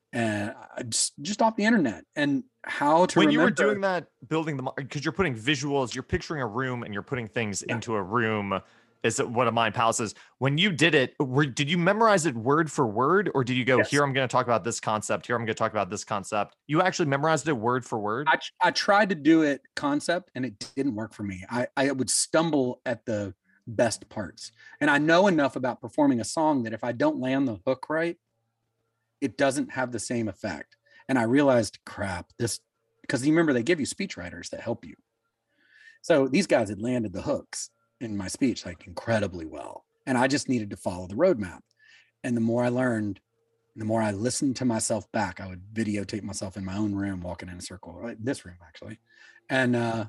and I just just off the internet, and how to when remember. you were doing that, building the, because you're putting visuals, you're picturing a room and you're putting things Yeah. into a room. Is what a mind palace is. When you did it, were, did you memorize it word for word, or did you go, Yes. here I'm going to talk about this concept, here I'm going to talk about this concept? You actually memorized it word for word? I, I tried to do it concept, and it didn't work for me. I, I would stumble at the best parts. And I know enough about performing a song that if I don't land the hook right, it doesn't have the same effect. And I realized, crap, this, because you remember they give you speechwriters that help you. So these guys had landed the hooks in my speech like incredibly well. And I just needed to follow the roadmap. And the more I learned, the more I listened to myself back. I would videotape myself in my own room, walking in a circle, right? This room actually. And uh,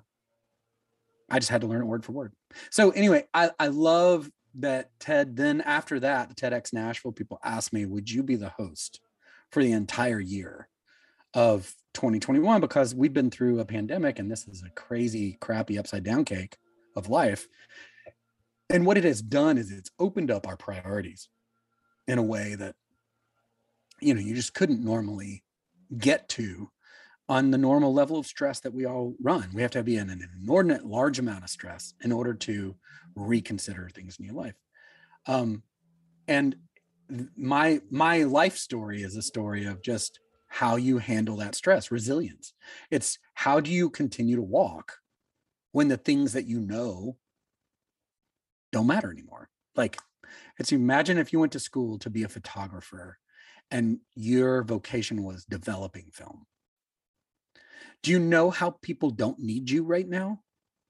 I just had to learn it word for word. So anyway, I, I love that TED, then after that, the TEDx Nashville people asked me, would you be the host for the entire year of twenty twenty-one? Because we've been through a pandemic and this is a crazy, crappy upside down cake of life. And what it has done is it's opened up our priorities in a way that, you know, you just couldn't normally get to on the normal level of stress that we all run. We have to be in an inordinate large amount of stress in order to reconsider things in your life. Um, and my, my life story is a story of just how you handle that stress, resilience. It's how do you continue to walk when the things that you know don't matter anymore? Like, it's imagine if you went to school to be a photographer and your vocation was developing film. Do you know how people don't need you right now?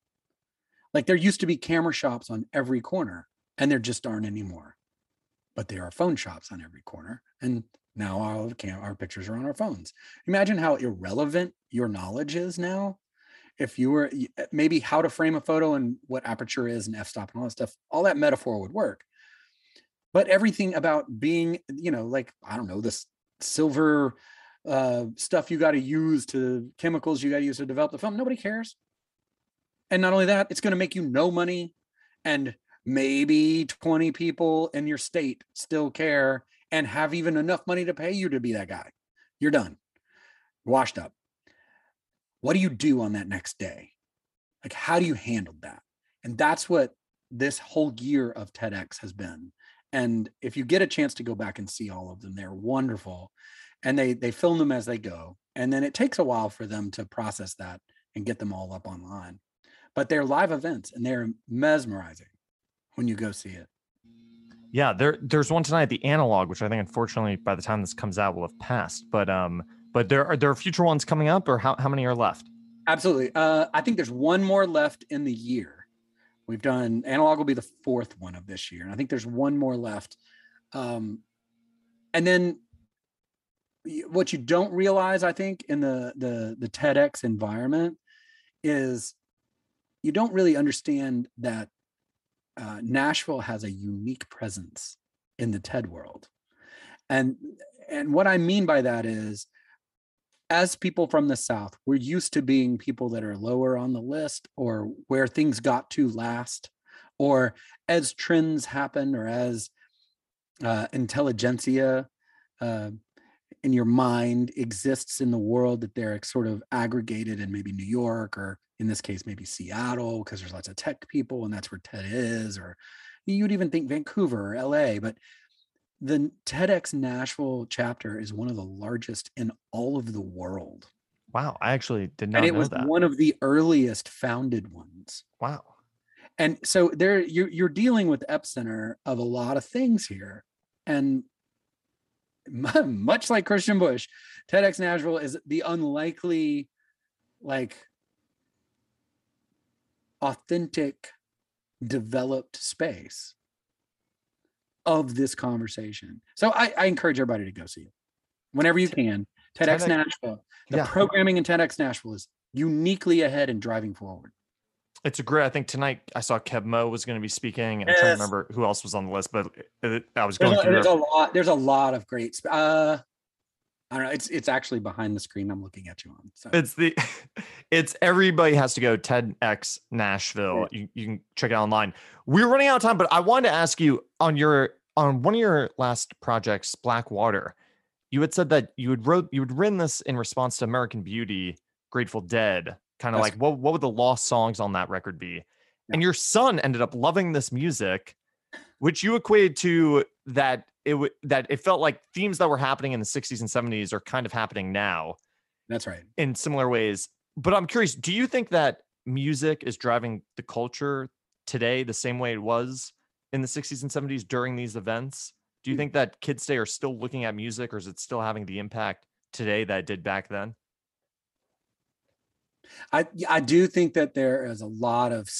Like, there used to be camera shops on every corner, and there just aren't anymore. But there are phone shops on every corner, and now all of cam- our pictures are on our phones. Imagine how irrelevant your knowledge is now. If you were maybe how to frame a photo and what aperture is and f-stop and all that stuff, all that metaphor would work. But everything about being, you know, like, I don't know, this silver uh, stuff you got to use to chemicals you got to use to develop the film, nobody cares. And not only that, it's going to make you no money, and maybe twenty people in your state still care and have even enough money to pay you to be that guy. You're done, washed up. What do you do on that next day? Like, how do you handle that? And that's what this whole year of TEDx has been. And if you get a chance to go back and see all of them, they're wonderful. And they they film them as they go. And then it takes a while for them to process that and get them all up online. But they're live events and they're mesmerizing when you go see it. Yeah, there there's one tonight at the Analog, which I think unfortunately by the time this comes out will have passed. But um, but there are there are future ones coming up, or how, how many are left? Absolutely. Uh, I think there's one more left in the year. We've done Analog will be the fourth one of this year, and I think there's one more left. Um, and then what you don't realize, I think, in the the the TEDx environment is you don't really understand that uh, Nashville has a unique presence in the TED world. And and what I mean by that is, as people from the South, we're used to being people that are lower on the list, or where things got to last, or as trends happen, or as uh, intelligentsia uh, in your mind exists in the world, that they're sort of aggregated in maybe New York, or in this case, maybe Seattle, because there's lots of tech people and that's where TED is, or you'd even think Vancouver or L A, but the TEDx Nashville chapter is one of the largest in all of the world. Wow, I actually did not and it know was that. one of the earliest founded ones. Wow. And so there you're, you're dealing with epicenter of a lot of things here. And much like Christian Bush, TEDx Nashville is the unlikely, like, authentic, developed space of this conversation. So I, I encourage everybody to go see it whenever you can. TEDx, TEDx Nashville. The yeah. programming in TEDx Nashville is uniquely ahead and driving forward. It's a great, I think tonight I saw Kev Mo was going to be speaking. I'm yes. trying to remember who else was on the list, but it, I was going there's through. A, there's a lot. There's a lot of great. Uh, I don't know. It's it's actually behind the screen I'm looking at you on. So. It's the, it's everybody has to go TEDx Nashville. Yeah. You you can check it out online. We're running out of time, but I wanted to ask you on your on one of your last projects, Blackwater. you had said that you had wrote you had written this in response to American Beauty, Grateful Dead, kind of like what what would the lost songs on that record be? Yeah. And your son ended up loving this music, which you equated to that it w- that it felt like themes that were happening in the sixties and seventies are kind of happening now. That's right. In similar ways. But I'm curious, do you think that music is driving the culture today the same way it was in the sixties and seventies during these events? Do you think that kids today are still looking at music, or is it still having the impact today that it did back then? I I do think that there is a lot of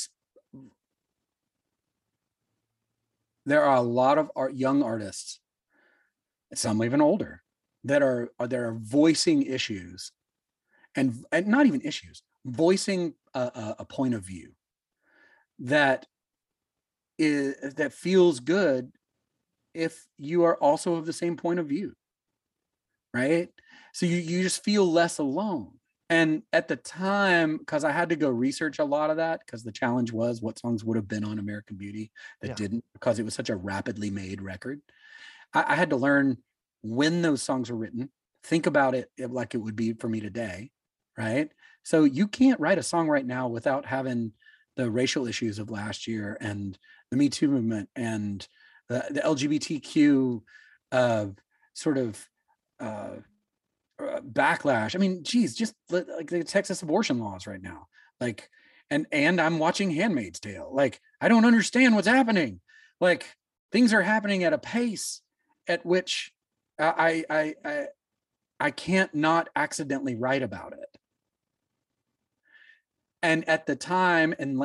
there are a lot of art, young artists, some even older, that are, are that are voicing issues, and and not even issues, voicing a, a, a point of view that is that feels good if you are also of the same point of view, right? So you you just feel less alone. And at the time, because I had to go research a lot of that, because the challenge was what songs would have been on American Beauty that yeah. didn't, because it was such a rapidly made record. I, I had to learn when those songs were written, think about it like it would be for me today, right? So you can't write a song right now without having the racial issues of last year and the Me Too movement and the, the L G B T Q uh, sort of uh, backlash. I mean, geez, just like the Texas abortion laws right now. Like, and and I'm watching Handmaid's Tale. Like, I don't understand what's happening. Like, things are happening at a pace at which I I I I can't not accidentally write about it. And at the time, in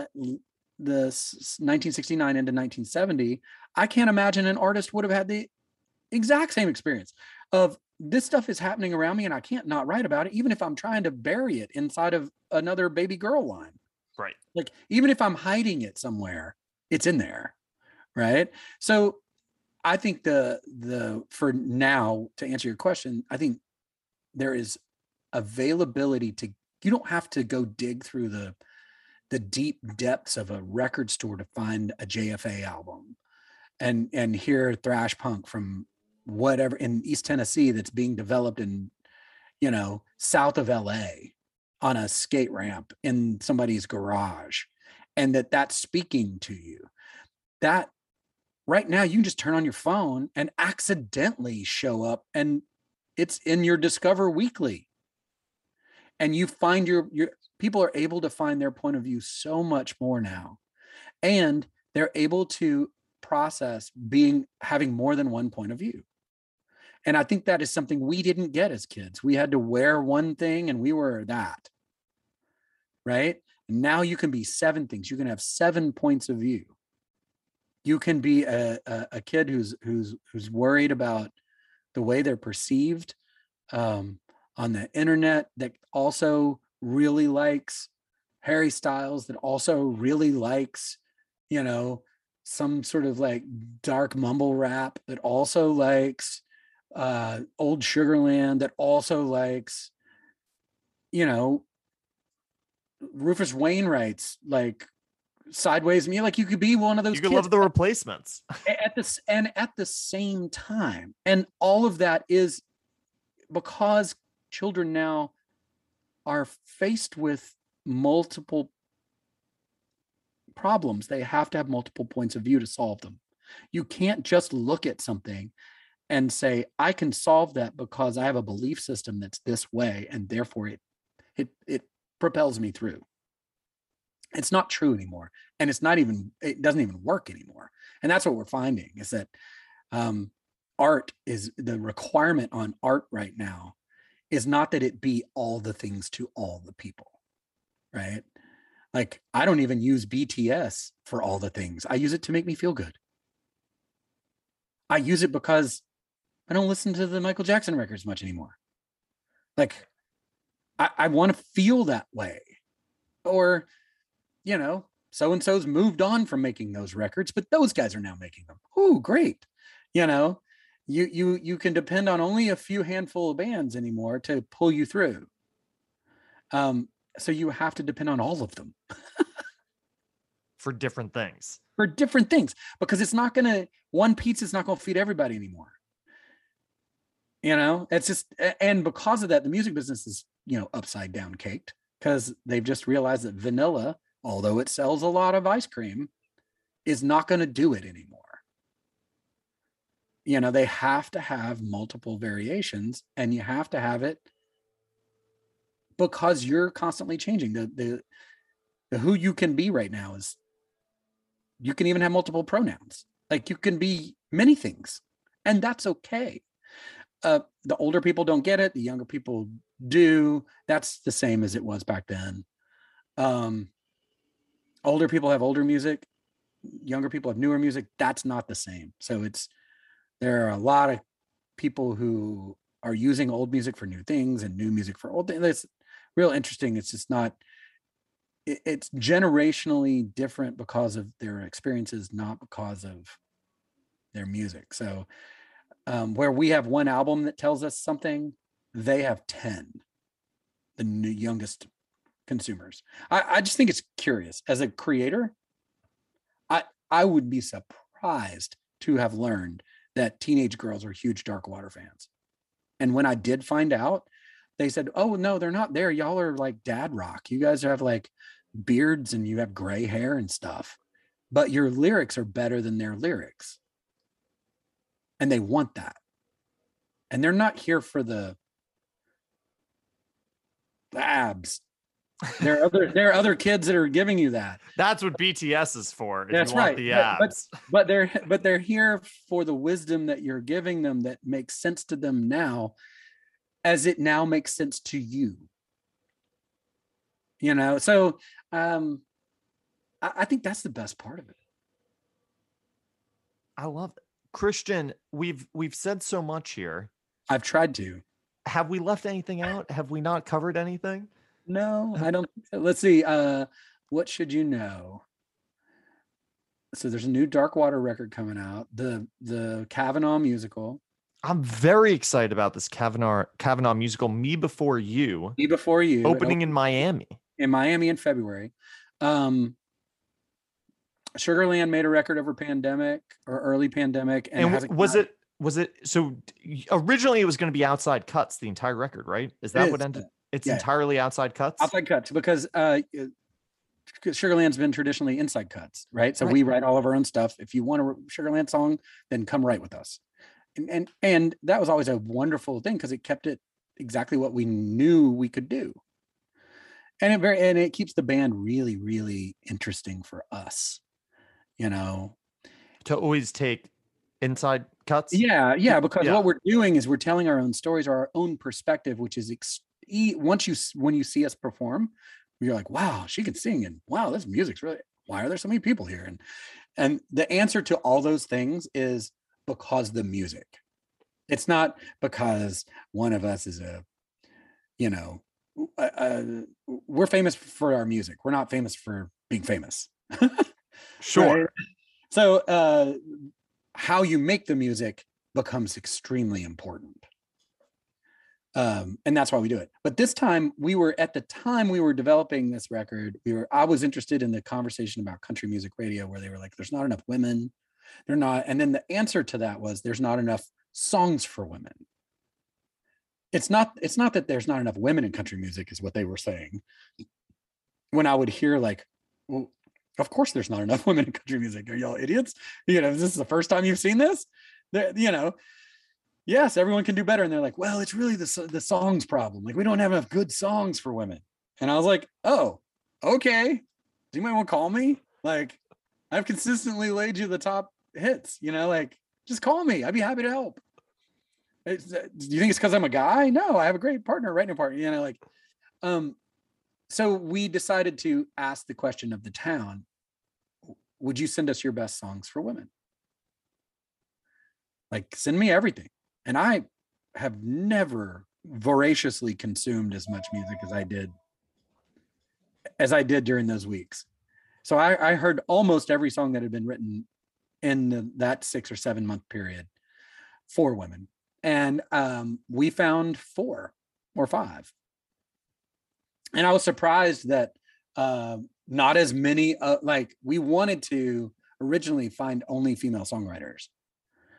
the nineteen sixty-nine into nineteen seventy, I can't imagine an artist would have had the exact same experience of this stuff is happening around me and I can't not write about it, even if I'm trying to bury it inside of another baby girl line. Right. Like, even if I'm hiding it somewhere, it's in there. Right. So I think the, the, for now, to answer your question, I think there is availability to, you don't have to go dig through the, the deep depths of a record store to find a J F A album and, and hear thrash punk from whatever in East Tennessee that's being developed in, you know, south of L A on a skate ramp in somebody's garage, and that that's speaking to you. That right now you can just turn on your phone and accidentally show up and it's in your Discover Weekly. And you find your, your people are able to find their point of view so much more now. And they're able to process being, having more than one point of view. And I think that is something we didn't get as kids. We had to wear one thing and we were that, right? Now you can be seven things. You can have seven points of view. You can be a, a, a kid who's who's who's worried about the way they're perceived um, on the internet, that also really likes Harry Styles, that also really likes, you know, some sort of like dark mumble rap, that also likes uh Old Sugarland, that also likes, you know, Rufus Wainwright's like Sideways Me. Like, you could be one of those you could kids love the Replacements at this and at the same time. And all of that is because children now are faced with multiple problems. They have to have multiple points of view to solve them. You can't just look at something and say, I can solve that because I have a belief system that's this way, and therefore it it it propels me through. It's not true anymore. And it's not even, it doesn't even work anymore. And that's what we're finding, is that um, art is, the requirement on art right now is not that it be all the things to all the people, right? Like, I don't even use B T S for all the things. I use it to make me feel good. I use it because I don't listen to the Michael Jackson records much anymore. Like, I, I want to feel that way. Or, you know, so-and-so's moved on from making those records, but those guys are now making them. Ooh, great. You know, you you you can depend on only a few handful of bands anymore to pull you through. Um, so you have to depend on all of them. For different things. For different things. Because it's not gonna, one pizza's not gonna feed everybody anymore. You know, it's just, and because of that, the music business is, you know, upside down caked, because they've just realized that vanilla, although it sells a lot of ice cream, is not going to do it anymore. You know, they have to have multiple variations, and you have to have it because you're constantly changing. The, the, the who you can be right now is, you can even have multiple pronouns. Like, you can be many things, and that's okay. Uh, the older people don't get it. The younger people do. That's the same as it was back then. Um, older people have older music. Younger people have newer music. That's not the same. So it's, there are a lot of people who are using old music for new things and new music for old things. It's real interesting. It's just not, it, it's generationally different because of their experiences, not because of their music. So um, where we have one album that tells us something, they have ten, the new youngest consumers. I, I just think it's curious. As a creator, I, I would be surprised to have learned that teenage girls are huge Darkwater fans. And when I did find out, they said, oh, no, they're not there. Y'all are like dad rock. You guys have like beards and you have gray hair and stuff, but your lyrics are better than their lyrics. And they want that. And they're not here for the, the abs. There are other there are other kids that are giving you that. That's what B T S is for. If That's you want right. The But, abs. but but they're but they're here for the wisdom that you're giving them that makes sense to them now, as it now makes sense to you. You know, so um I, I think that's the best part of it. I love it. Christian, we've we've said so much here. I've tried to. Have we left anything out? Have we not covered anything? No, I don't. Let's see. Uh, what should you know? So there's a new Darkwater record coming out. The the Kavanaugh musical. I'm very excited about this Kavanaugh Kavanaugh musical, Me Before You. Me Before You. Opening in Miami. In Miami in February. Um, Sugarland made a record over pandemic or early pandemic. And, and was it, was it, so originally it was going to be outside cuts, the entire record, right? Is that what ended? It's yeah. entirely outside cuts? Outside cuts, because uh, Sugarland's been traditionally inside cuts, right? So right. we write all of our own stuff. If you want a Sugarland song, then come write with us. And and, and that was always a wonderful thing, because it kept it exactly what we knew we could do. And it very and it keeps the band really, really interesting for us, you know. To always take inside cuts? Yeah, yeah, because yeah. what we're doing is we're telling our own stories or our own perspective, which is ex- once you when you see us perform, you're like, wow, she can sing, and wow, this music's really, why are there so many people here? And and the answer to all those things is because the music. It's not because one of us is a, you know, uh, uh, we're famous for our music. We're not famous for being famous. Sure. Right? So uh, how you make the music becomes extremely important. Um, and that's why we do it. But this time we were, at the time we were developing this record, we were, I was interested in the conversation about country music radio, where they were like, there's not enough women. They're not. And then the answer to that was, there's not enough songs for women. It's not, it's not that there's not enough women in country music, is what they were saying. When I would hear like, well, of course there's not enough women in country music. Are y'all idiots? You know, is this the first time you've seen this? They're, you know, yes, everyone can do better. And they're like, well, it's really the, the songs problem. Like, we don't have enough good songs for women. And I was like, oh, okay. Do you might want to call me? Like, I've consistently laid you the top hits, you know, like, just call me. I'd be happy to help. It's, uh, do you think it's because I'm a guy? No, I have a great partner, writing partner, you know, like, um, so we decided to ask the question of the town, would you send us your best songs for women? Like, send me everything. And I have never voraciously consumed as much music as I did, as I did during those weeks. So I, I heard almost every song that had been written in the, that six or seven month period for women. And um, we found four or five. And I was surprised that uh, not as many, uh, like we wanted to originally find only female songwriters.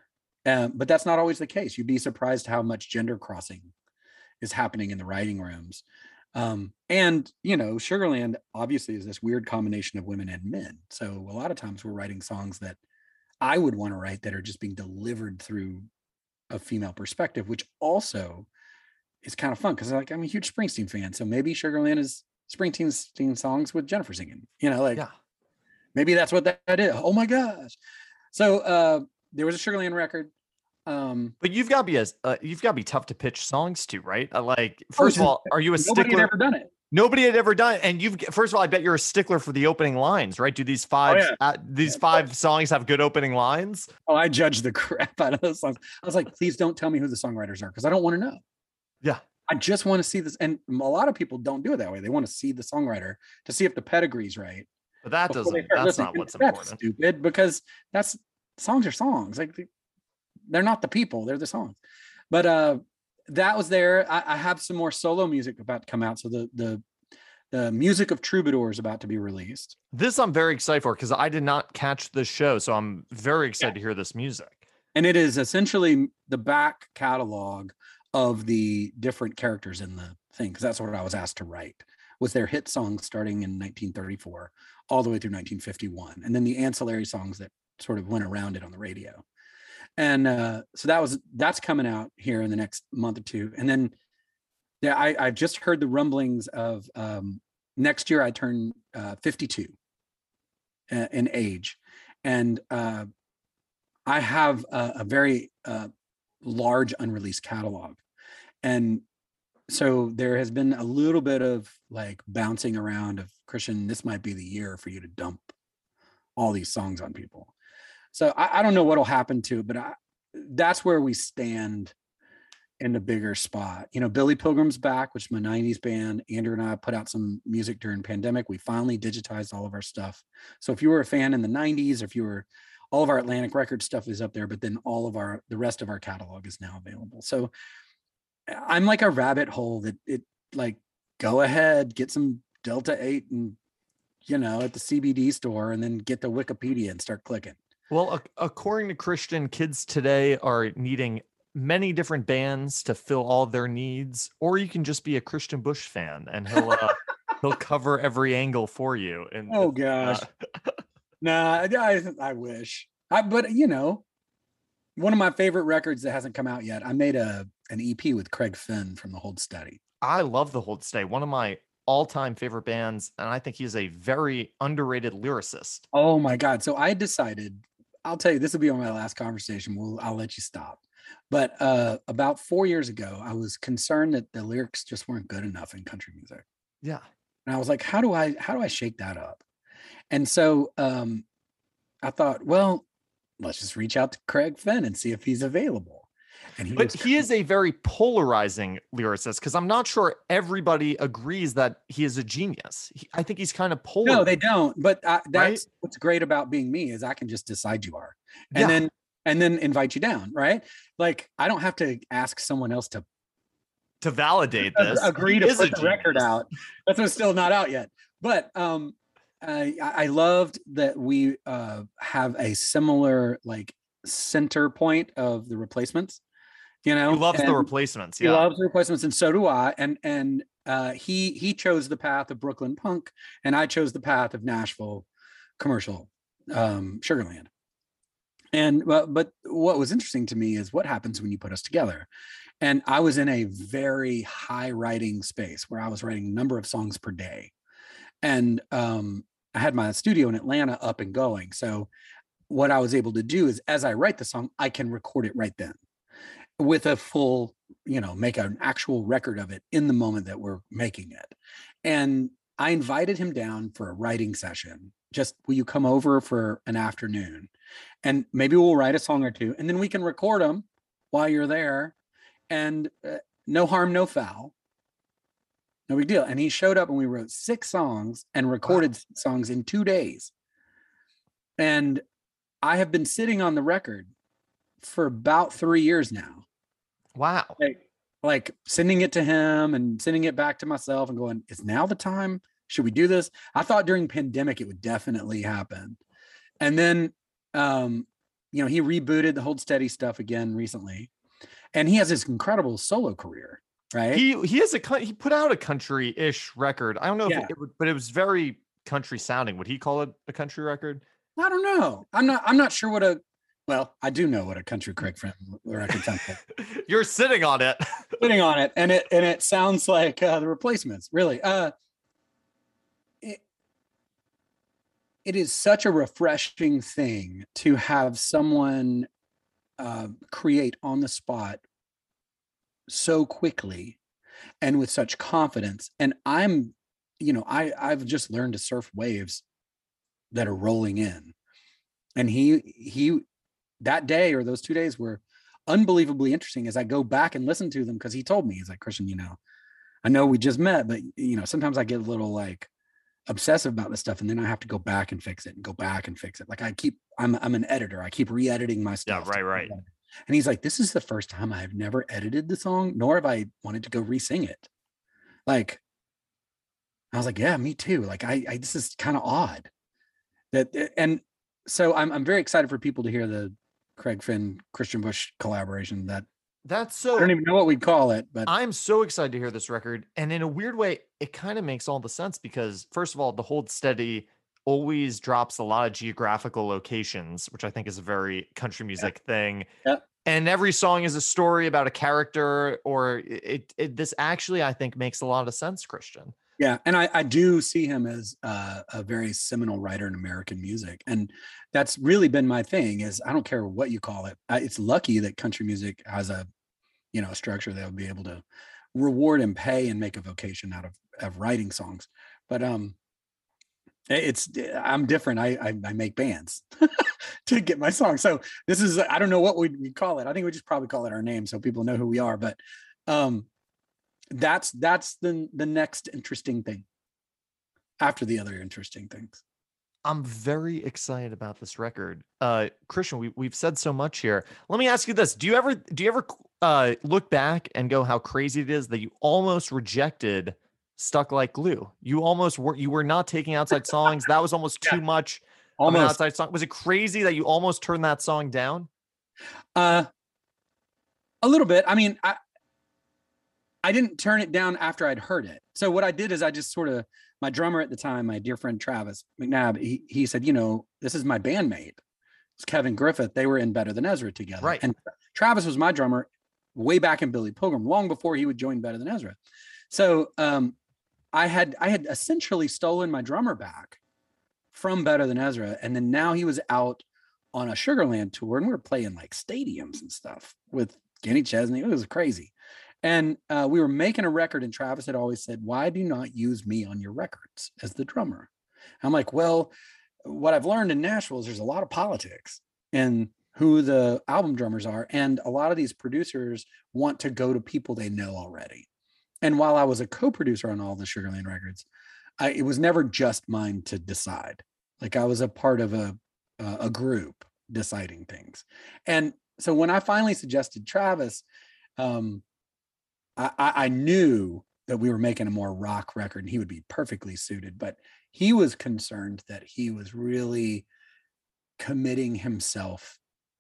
Um, but that's not always the case. You'd be surprised how much gender crossing is happening in the writing rooms. Um, and, you know, Sugarland obviously is this weird combination of women and men. So a lot of times we're writing songs that I would want to write that are just being delivered through a female perspective, which also is kind of fun because like I'm a huge Springsteen fan. So maybe Sugarland is Springsteen songs with Jennifer singing, you know, like yeah. maybe that's what that, that is. Oh my gosh. So uh, there was a Sugarland record. Um, but you've got to be as uh, you've got to be tough to pitch songs to, right? Uh, like, first oh, of all, are you a nobody stickler? Had ever done it. Nobody had ever done it, and you've first of all, I bet you're a stickler for the opening lines, right? Do these five oh, yeah. uh, these yeah, five songs have good opening lines? Oh, I judge the crap out of those songs. I was like, please don't tell me who the songwriters are because I don't want to know. Yeah, I just want to see this, and a lot of people don't do it that way. They want to see the songwriter to see if the pedigree's right. But that doesn't. That's listening. not what's that's important. Stupid, because that's songs are songs. Like they're not the people; they're the songs. But uh, that was there. I, I have some more solo music about to come out. So the the the Music of Troubadour is about to be released. This I'm very excited for because I did not catch this show, so I'm very excited yeah. to hear this music. And it is essentially the back catalog of the different characters in the thing, because that's what I was asked to write, was their hit songs starting in nineteen thirty-four all the way through nineteen fifty-one, and then the ancillary songs that sort of went around it on the radio. And uh, so that was that's coming out here in the next month or two. And then yeah, I, I've just heard the rumblings of um, next year I turn uh, fifty-two uh, in age, and uh, I have a, a very uh, large unreleased catalog. And so there has been a little bit of like bouncing around of, Christian, this might be the year for you to dump all these songs on people. So I, I don't know what'll happen to it, but I, that's where we stand in the bigger spot. You know, Billy Pilgrim's back, which is my nineties band. Andrew and I put out some music during pandemic. We finally digitized all of our stuff. So if you were a fan in the nineties, or if you were, all of our Atlantic Records stuff is up there, but then all of our, the rest of our catalog is now available. So I'm like a rabbit hole that it like, go ahead, get some Delta eight and, you know, at the C B D store, and then get the Wikipedia and start clicking. Well, according to Christian, kids today are needing many different bands to fill all their needs, or you can just be a Christian Bush fan and he'll uh, he'll cover every angle for you. And oh gosh, uh, nah, I I wish. I but you know, one of my favorite records that hasn't come out yet. I made a an E P with Craig Finn from the Hold Steady. I love the Hold Steady. One of my all-time favorite bands, and I think he's a very underrated lyricist. Oh my God! So I decided. I'll tell you, this will be on my last conversation. We'll, I'll let you stop. But uh, about four years ago, I was concerned that the lyrics just weren't good enough in country music. Yeah. And I was like, how do I, how do I shake that up? And so um, I thought, well, let's just reach out to Craig Finn and see if he's available. And he but was, he is a very polarizing lyricist, because I'm not sure everybody agrees that he is a genius. He, I think he's kind of polar. No, they don't. But I, that's right? What's great about being me is I can just decide you are, and yeah. then and then invite you down, right? Like I don't have to ask someone else to to validate this. Agree he to is put the record out. That's what's still not out yet. But um, I, I loved that we uh, have a similar like center point of the Replacements. You know, he loves and the Replacements. Yeah, he loves the Replacements, and so do I. And and uh, he he chose the path of Brooklyn punk, and I chose the path of Nashville commercial um, Sugarland. And but but what was interesting to me is what happens when you put us together. And I was in a very high writing space where I was writing a number of songs per day, and um, I had my studio in Atlanta up and going. So what I was able to do is, as I write the song, I can record it right then, with a full, you know, make an actual record of it in the moment that we're making it. And I invited him down for a writing session. Just, will you come over for an afternoon? And maybe we'll write a song or two, and then we can record them while you're there. And uh, no harm, no foul. No big deal. And he showed up and we wrote six songs and recorded wow. songs in two days. And I have been sitting on the record for about three years now. Wow. Like, like sending it to him and sending it back to myself and going, is now the time? Should we do this? I thought during pandemic it would definitely happen. And then, um, you know, he rebooted the Hold Steady stuff again recently, and he has this incredible solo career, right? He he has a co- he put out a country-ish record. I don't know Yeah. if it, it would, but it was very country sounding. Would he call it a country record? I don't know. I'm not. I'm not sure what a. Well, I do know what a country Craig Friend record sounds like. You're sitting on it. Sitting on it, and it and it sounds like uh, the Replacements. Really, uh, it it is such a refreshing thing to have someone uh, create on the spot so quickly and with such confidence. And I'm, you know, I I've just learned to surf waves that are rolling in, and he he that day or those two days were unbelievably interesting as I go back and listen to them, because he told me, he's like, Christian, you know, I know we just met, but you know, sometimes I get a little like obsessive about this stuff, and then I have to go back and fix it and go back and fix it. Like I keep, I'm I'm an editor. I keep re-editing my stuff. Yeah, right, right. And he's like, this is the first time I've never edited the song, nor have I wanted to go re-sing it. Like, I was like, yeah, me too. Like I, I this is kind of odd. That and so I'm I'm very excited for people to hear the Craig Finn Christian Bush collaboration. That That's so I don't even know what we'd call it, but I'm so excited to hear this record. And in a weird way, it kind of makes all the sense because first of all, the Hold Steady always drops a lot of geographical locations, which I think is a very country music yeah. thing. Yeah. And every song is a story about a character, or it, it this actually, I think, makes a lot of sense, Christian. Yeah, and I, I do see him as uh, a very seminal writer in American music, and that's really been my thing. Is I don't care what you call it. I, it's lucky that country music has a, you know, a structure that would be able to reward and pay and make a vocation out of of writing songs. But um, it's I'm different. I I, I make bands to get my songs. So this is I don't know what we we call it. I think we just probably call it our name so people know who we are. But um. That's that's the the next interesting thing after the other interesting things. I'm very excited about this record. Uh, Christian, we, we've said so much here. Let me ask you this. Do you ever do you ever uh, look back and go how crazy it is that you almost rejected Stuck Like Glue? You almost were you were not taking outside songs. That was almost too yeah. much almost. Of an outside song. Was it crazy that you almost turned that song down? Uh, a little bit. I mean, I I didn't turn it down after I'd heard it. So what I did is I just sort of, my drummer at the time, my dear friend Travis McNabb, he, he said, you know, this is my bandmate. It's Kevin Griffith. They were in Better Than Ezra together. Right. And Travis was my drummer way back in Billy Pilgrim, long before he would join Better Than Ezra. So um, I had I had essentially stolen my drummer back from Better Than Ezra. And then now he was out on a Sugarland tour, and we were playing like stadiums and stuff with Kenny Chesney. It was crazy. And uh, we were making a record, and Travis had always said, why do you not use me on your records as the drummer? I'm like, well, what I've learned in Nashville is there's a lot of politics in who the album drummers are. And a lot of these producers want to go to people they know already. And while I was a co-producer on all the Sugarland records, I, it was never just mine to decide. Like I was a part of a, uh, a group deciding things. And so when I finally suggested Travis, um, I, I knew that we were making a more rock record and he would be perfectly suited, but he was concerned that he was really committing himself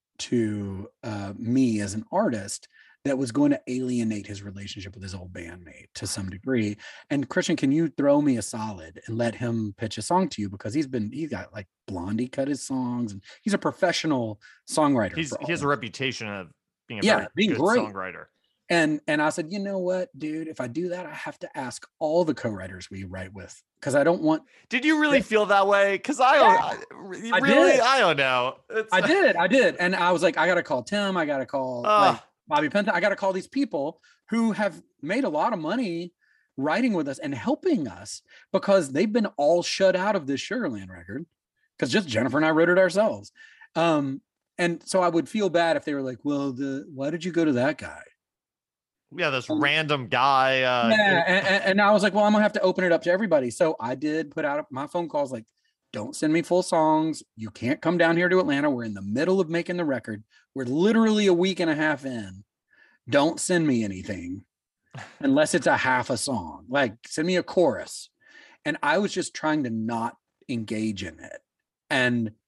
to uh, me as an artist that was going to alienate his relationship with his old bandmate to some degree. And Christian, can you throw me a solid and let him pitch a song to you? Because he's been, he's got like Blondie cut his songs and he's a professional songwriter. He's, he has a reputation of being a yeah, very being good great. songwriter. And and I said, you know what, dude, if I do that, I have to ask all the co-writers we write with, because I don't want. Did you really feel that way? Because I, yeah, I, I really, did. I don't know. It's, I did, I did, and I was like, I got to call Tim, I got to call uh, like, Bobby Penta, I got to call these people who have made a lot of money writing with us and helping us, because they've been all shut out of this Sugarland record, because just Jennifer and I wrote it ourselves. Um, and so I would feel bad if they were like, well, the why did you go to that guy? Yeah, this um, random guy. Uh, yeah, and, and I was like, well, I'm gonna have to open it up to everybody. So I did put out my phone calls like, don't send me full songs. You can't come down here to Atlanta. We're in the middle of making the record. We're literally a week and a half in. Don't send me anything unless it's a half a song. Like send me a chorus. And I was just trying to not engage in it. And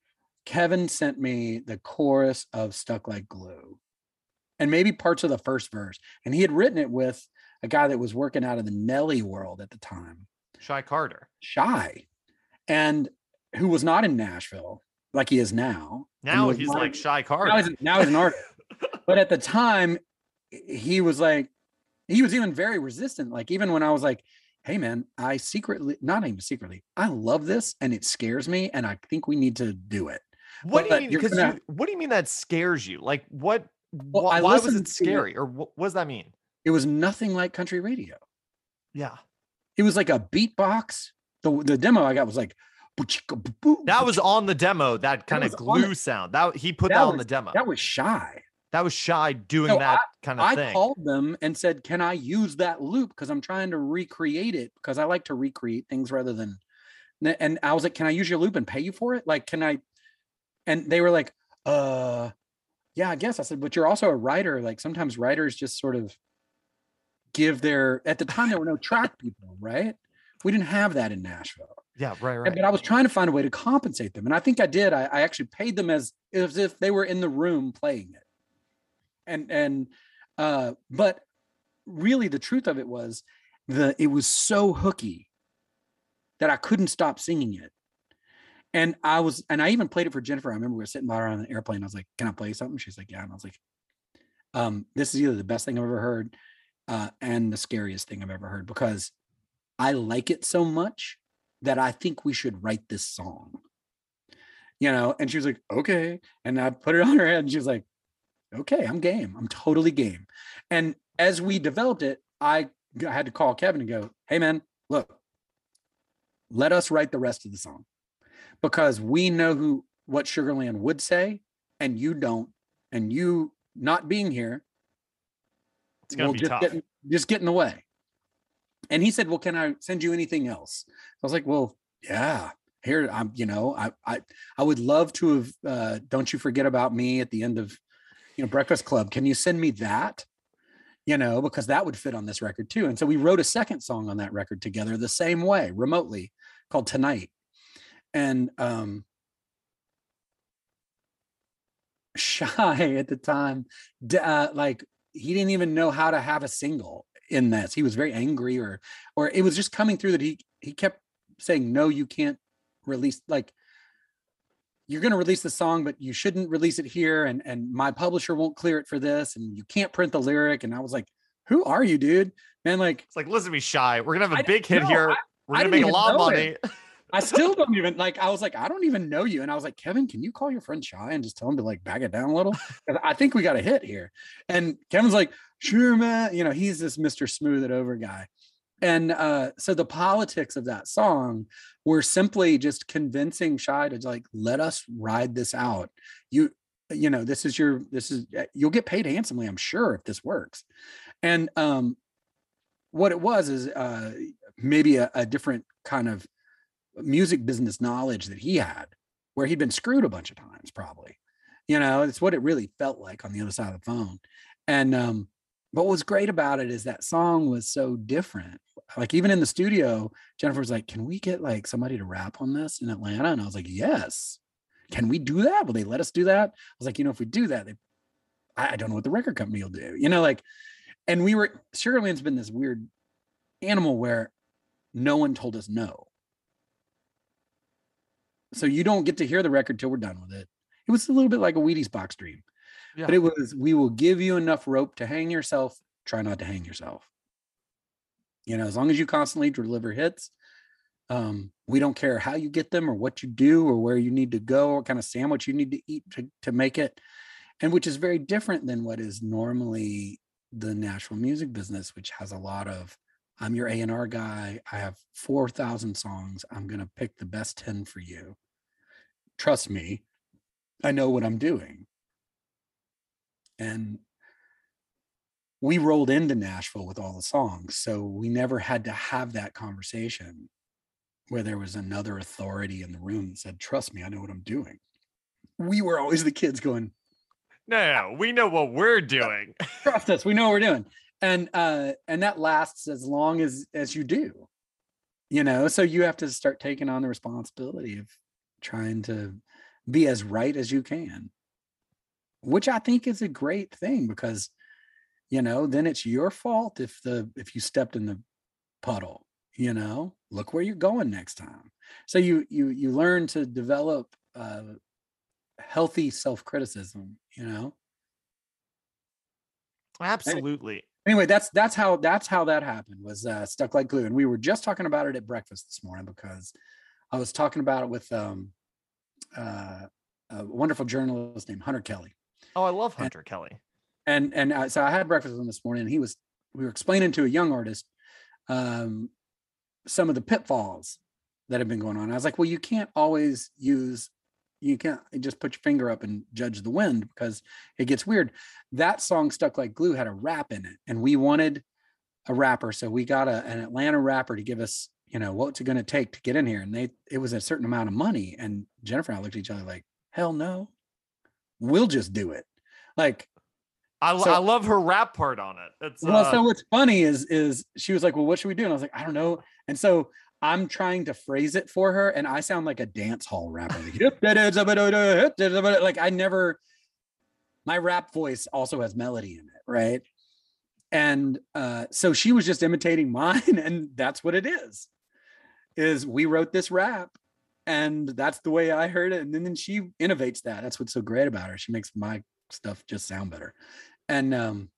Kevin sent me the chorus of Stuck Like Glue and maybe parts of the first verse. And he had written it with a guy that was working out of the Nelly world at the time. Shy Carter. Shy. And who was not in Nashville like he is now. Now he's like Shy Carter. Now he's, now he's an artist. But at the time, he was like, he was even very resistant. Like, even when I was like, hey man, I secretly, not even secretly, I love this and it scares me and I think we need to do it. What But do you mean? Because gonna, what do you mean that scares you? Like, what, well, wh- why was it to, scary? Or what, what does that mean? It was nothing like country radio. Yeah. It was like a beatbox. The, the demo I got was like, that was on the demo, that kind of glue sound. That he put that, that was, on the demo. That was Shy. That was Shy doing so that I, kind of I thing. I called them and said, can I use that loop? Because I'm trying to recreate it because I like to recreate things rather than, and I was like, can I use your loop and pay you for it? Like, can I? And they were like, uh, yeah, I guess. I said, but you're also a writer. Like sometimes writers just sort of give their, at the time there were no track people, right? We didn't have that in Nashville. Yeah, right, right. But I was trying to find a way to compensate them. And I think I did. I, I actually paid them as, as if they were in the room playing it. And, and, uh, but really the truth of it was the, it was so hooky that I couldn't stop singing it. And I was, and I even played it for Jennifer. I remember we were sitting by her on an airplane. I was like, can I play something? She's like, yeah. And I was like, um, this is either the best thing I've ever heard, uh, and the scariest thing I've ever heard, because I like it so much that I think we should write this song, you know? And she was like, okay. And I put it on her head and she was like, okay, I'm game. I'm totally game. And as we developed it, I, I had to call Kevin and go, hey man, look, let us write the rest of the song because we know who, what Sugarland would say and you don't, and you not being here, it's gonna be just tough. Get, just get in the way. And he said, well, can I send you anything else? I was like, well, yeah, here, I'm, you know, I, I, I would love to have, uh, Don't You Forget About Me at the end of, you know, Breakfast Club. Can you send me that? You know, because that would fit on this record too. And so we wrote a second song on that record together the same way, remotely, called Tonight. And, um, Shy at the time, uh, like, he didn't even know how to have a single in this. He was very angry, or or it was just coming through that he he kept saying, no, you can't release, like, you're going to release the song, but you shouldn't release it here. And, and my publisher won't clear it for this. And you can't print the lyric. And I was like, who are you, dude? Man, like, it's like, listen to me, Shy. We're going to have a I, big hit no, here. I, We're going to make a lot of money. It. I still don't even, like, I was like, I don't even know you. And I was like, Kevin, can you call your friend Shy and just tell him to like back it down a little? I think we got a hit here. And Kevin's like, sure, man. You know, he's this Mister Smooth It Over guy. And uh, so the politics of that song were simply just convincing Shy to like, let us ride this out. You, you know, this is your, this is, you'll get paid handsomely, I'm sure, if this works. And um, what it was is uh, maybe a, a different kind of music business knowledge that he had, where he'd been screwed a bunch of times, probably. You know, it's what it really felt like on the other side of the phone. And um, but what was great about it is that song was so different. Like even in the studio, Jennifer was like, can we get like somebody to rap on this in Atlanta? And I was like, yes. Can we do that? Will they let us do that? I was like, you know, if we do that, they, I, I don't know what the record company will do, you know, like, and we were, Sugarland's been this weird animal where no one told us no. So you don't get to hear the record till we're done with it. It was a little bit like a Wheaties box dream, yeah. But it was, we will give you enough rope to hang yourself. Try not to hang yourself. You know, as long as you constantly deliver hits, um, we don't care how you get them or what you do or where you need to go, or what kind of sandwich you need to eat to, to make it. And which is very different than what is normally the Nashville music business, which has a lot of, I'm your A and R guy. I have four thousand songs. I'm going to pick the best ten for you. Trust me, I know what I'm doing. And we rolled into Nashville with all the songs. So we never had to have that conversation where there was another authority in the room that said, trust me, I know what I'm doing. We were always the kids going, no, no, no, we know what we're doing. Trust us, we know what we're doing. And uh, and that lasts as long as as you do, you know. So you have to start taking on the responsibility of trying to be as right as you can, which I think is a great thing, because, you know, then it's your fault if the if you stepped in the puddle. You know, look where you're going next time. So you you you learn to develop uh, healthy self-criticism. You know. Absolutely. Anyway, that's that's how that's how that happened. Was uh, Stuck Like Glue, and we were just talking about it at breakfast this morning, because I was talking about it with um, uh, a wonderful journalist named Hunter Kelly. Oh, I love Hunter and, Kelly. And and uh, so I had breakfast with him this morning, and he was we were explaining to a young artist um, some of the pitfalls that have been going on. I was like, well, you can't always use, you can't just put your finger up and judge the wind, because it gets weird. That song Stuck Like Glue had a rap in it, and we wanted a rapper. So we got a, an Atlanta rapper to give us, you know, what's it going to take to get in here. And they, it was a certain amount of money. And Jennifer and I looked at each other like, hell no, we'll just do it. Like, I, so, I love her rap part on it. It's, well, uh, so what's funny is, is she was like, well, what should we do? And I was like, I don't know. And so I'm trying to phrase it for her, and I sound like a dance hall rapper. Like, I never, my rap voice also has melody in it, right? And uh, so she was just imitating mine, and that's what it is, is we wrote this rap, and that's the way I heard it. And then, then she innovates that. That's what's so great about her. She makes my stuff just sound better. And um,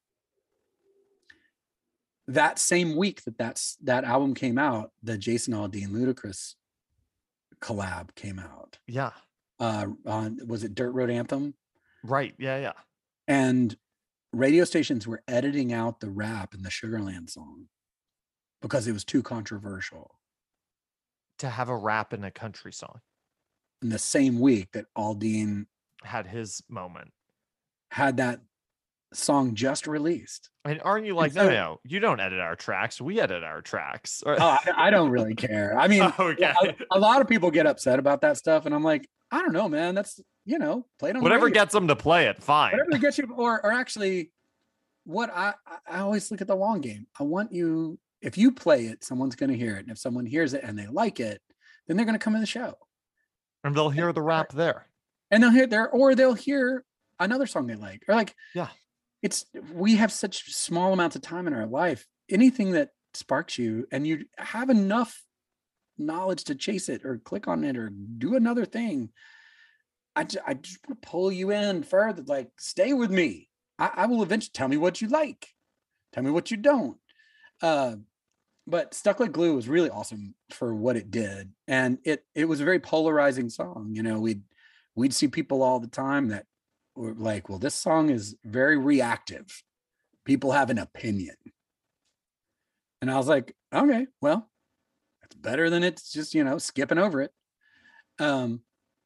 that same week that that's, that album came out, the Jason Aldean Ludacris collab came out. Yeah. Uh, on, was it Dirt Road Anthem? Right. Yeah. Yeah. And radio stations were editing out the rap in the Sugarland song because it was too controversial. To have a rap in a country song. In the same week that Aldean had his moment, had that song just released. And aren't you like, so, no, no, you don't edit our tracks. We edit our tracks. Oh, I, I don't really care. I mean, okay. a, a lot of people get upset about that stuff. And I'm like, I don't know, man. That's, you know, play it on whatever the radio. Gets them to play it. Fine. Whatever gets you, or, or actually what I, I always look at the long game. I want you, if you play it, someone's going to hear it. And if someone hears it and they like it, then they're going to come in the show. And they'll hear the rap there. And they'll hear there, or they'll hear another song they like. Or like, yeah, it's, we have such small amounts of time in our life. Anything that sparks you and you have enough knowledge to chase it or click on it or do another thing, I just, I just want to pull you in further. Like, stay with me. I, I will eventually tell me what you like. Tell me what you don't. Uh, but Stuck Like Glue was really awesome for what it did. And it it was a very polarizing song. You know, we'd we'd see people all the time that were like, well, this song is very reactive. People have an opinion. And I was like, okay, well, that's better than it's just, you know, skipping over it. Um,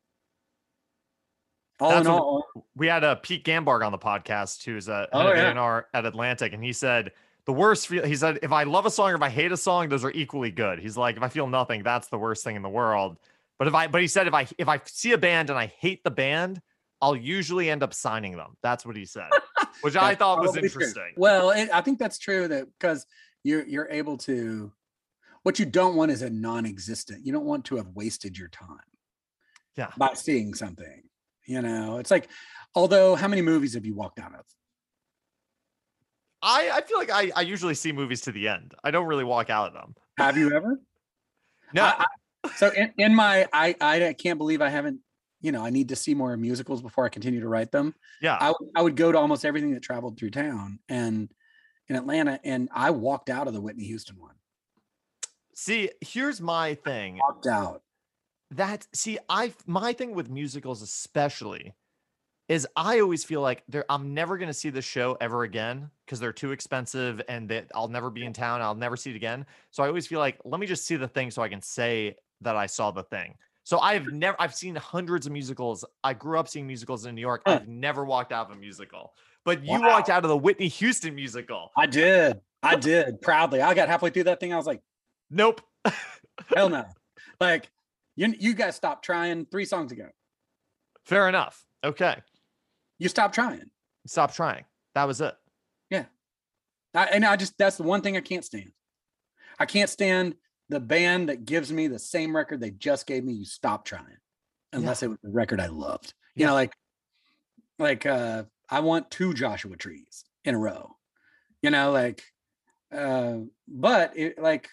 all That's in all, we had a Pete Gambarg on the podcast, who's a head oh, of yeah. A and R at Atlantic, and he said the worst feel. He said if I love a song or if I hate a song, those are equally good. He's like, if I feel nothing, that's the worst thing in the world. But if I, but he said if I if I see a band and I hate the band, I'll usually end up signing them. That's what he said, which I thought was interesting. True. Well, it, I think that's true, that because you're you're able to. What you don't want is a non-existent. You don't want to have wasted your time. Yeah. By seeing something. You know, it's like, although how many movies have you walked out of? I, I feel like I, I usually see movies to the end. I don't really walk out of them. Have you ever? No. I, I, so in, in my, I, I can't believe I haven't, you know, I need to see more musicals before I continue to write them. Yeah. I, I would go to almost everything that traveled through town and in Atlanta, and I walked out of the Whitney Houston one. See, here's my thing. I walked out. That see, I my thing with musicals especially is I always feel like they're I'm never gonna see the show ever again because they're too expensive and that I'll never be in town. I'll never see it again. So I always feel like let me just see the thing so I can say that I saw the thing. So I've never I've seen hundreds of musicals. I grew up seeing musicals in New York. I've never walked out of a musical, but you Wow. walked out of the Whitney Houston musical. I did. I did proudly. I got halfway through that thing. I was like, nope. Hell no. Like, you you guys stopped trying three songs ago. Fair enough. Okay. You stopped trying. Stop trying. That was it. Yeah. I, and I just, that's the one thing I can't stand. I can't stand the band that gives me the same record they just gave me. You stop trying. unless Yeah. it was a record I loved. You Yeah. know, like like uh I want two Joshua Trees in a row. You know, like uh but it like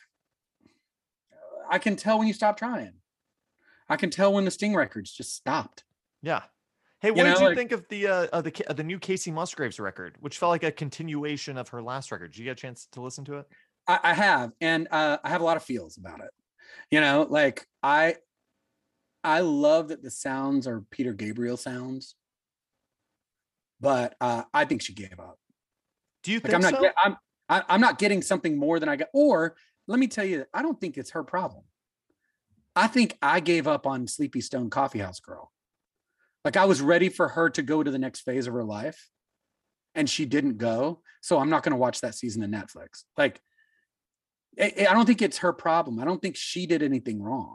I can tell when you stop trying. I can tell when the Sting records just stopped. Yeah. Hey, You what did know, you like- think of the uh of the Ca- of the new Casey Musgraves record, which felt like a continuation of her last record? Did you get a chance to listen to it? I, I have, and uh, I have a lot of feels about it. You know, like I, I love that the sounds are Peter Gabriel sounds, but uh, I think she gave up. Do you Like think I'm not, so? get- I'm, I, I'm not getting something more than I got. Or let me tell you, I don't think it's her problem. I think I gave up on Sleepy Stone Coffee House Girl. Like I was ready for her to go to the next phase of her life, and she didn't go. So I'm not going to watch that season of Netflix. Like. I don't think it's her problem. I don't think she did anything wrong.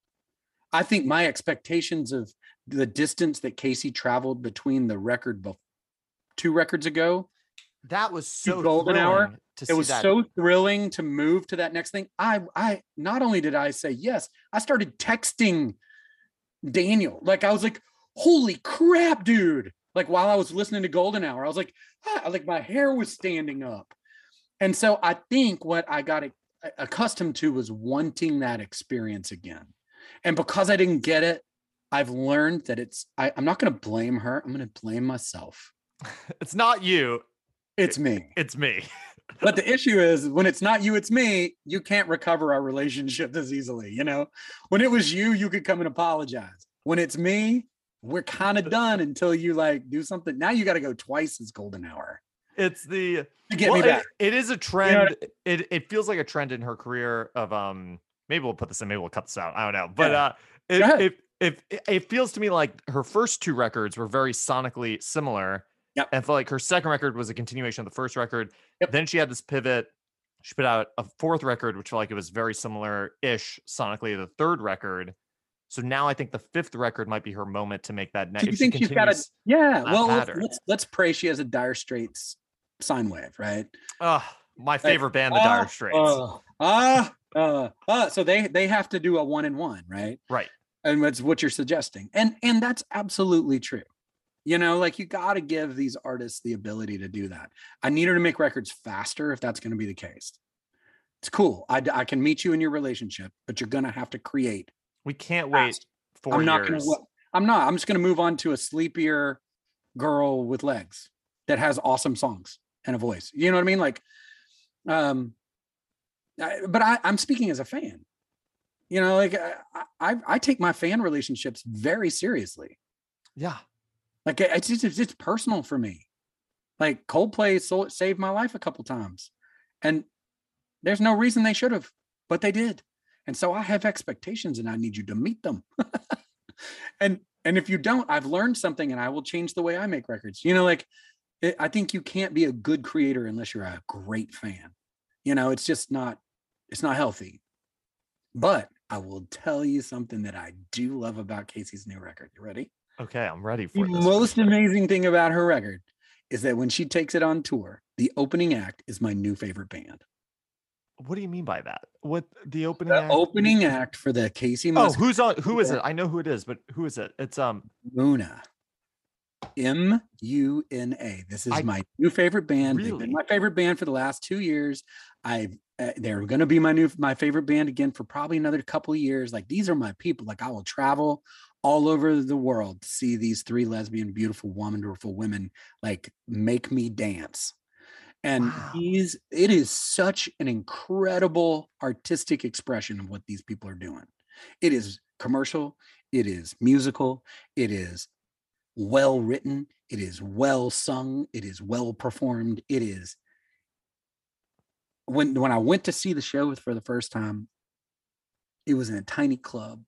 I think my expectations of the distance that Casey traveled between the record be- two records ago, That was so Golden Hour, thrilling to it see was that. so thrilling to move to that next thing. I, I not only did I say yes, I started texting Daniel. Like I was like, "Holy crap, dude!" Like while I was listening to Golden Hour, I was like, ah, like my hair was standing up. And so I think what I got accustomed to was wanting that experience again. And because I didn't get it, I've learned that it's, I, I'm not going to blame her. I'm going to blame myself. It's not you. It's me. It's me. But the issue is when it's not you, it's me, you can't recover our relationship as easily. You know, when it was you, you could come and apologize. When it's me, we're kind of done until you like do something. Now you got to go twice as Golden Hour. It's the To get well, me back. It, it is a You trend. know it it feels like a trend in her career of um maybe we'll put this in, maybe we'll cut this out. I don't know. But Yeah. uh Go it, ahead. it, it, it it feels to me like her first two records were very sonically similar. Yep. And I felt like her second record was a continuation of the first record. Yep. Then she had this pivot. She put out a fourth record, which felt like it was very similar-ish sonically to the third record. So now I think the fifth record might be her moment to make that next. Do you think she's got a yeah? Well, let's, pattern. let's let's pray she has a Dire Straits sine wave, right? Uh, my favorite band, the uh, Dire Straits. Uh, uh, uh, uh, so they they have to do a one and one, right? Right. And that's what you're suggesting, and and that's absolutely true. You know, like you got to give these artists the ability to do that. I need her to make records faster if that's going to be the case. It's cool. I, I can meet you in your relationship, but you're going to have to create. We can't wait fast. four I'm not years. Gonna, I'm not. I'm just going to move on to a sleepier girl with legs that has awesome songs and a voice. You know what I mean? Like, um, I, but I, I'm speaking as a fan. You know, like I, I, I take my fan relationships very seriously. Yeah. Like it's just, it's personal for me. Like Coldplay so, saved my life a couple times, and there's no reason they should have, but they did. And so I have expectations, and I need you to meet them. and and if you don't, I've learned something, and I will change the way I make records. You know, like it, I think you can't be a good creator unless you're a great fan. You know, it's just not it's not healthy. But I will tell you something that I do love about Casey's new record. You ready? Okay, I'm ready The for this. most amazing thing about her record is that when she takes it on tour, the opening act is my new favorite band. What do you mean by that? What the opening? The act? opening act for the Casey Oh, Musgraves who's on? Who is it? I know who it is, but who is it? It's um Muna. M U N A. This is I- my new favorite band. They've Really? been my favorite band for the last two years. I've uh, they're going to be my new my favorite band again for probably another couple of years. Like these are my people. Like I will travel all over the world to see these three lesbian, beautiful, wonderful women like make me dance. And Wow. these, it is such an incredible artistic expression of what these people are doing. It is commercial, it is musical, it is well written, it is well sung, it is well performed. It is when when I went to see the show for the first time, it was in a tiny club.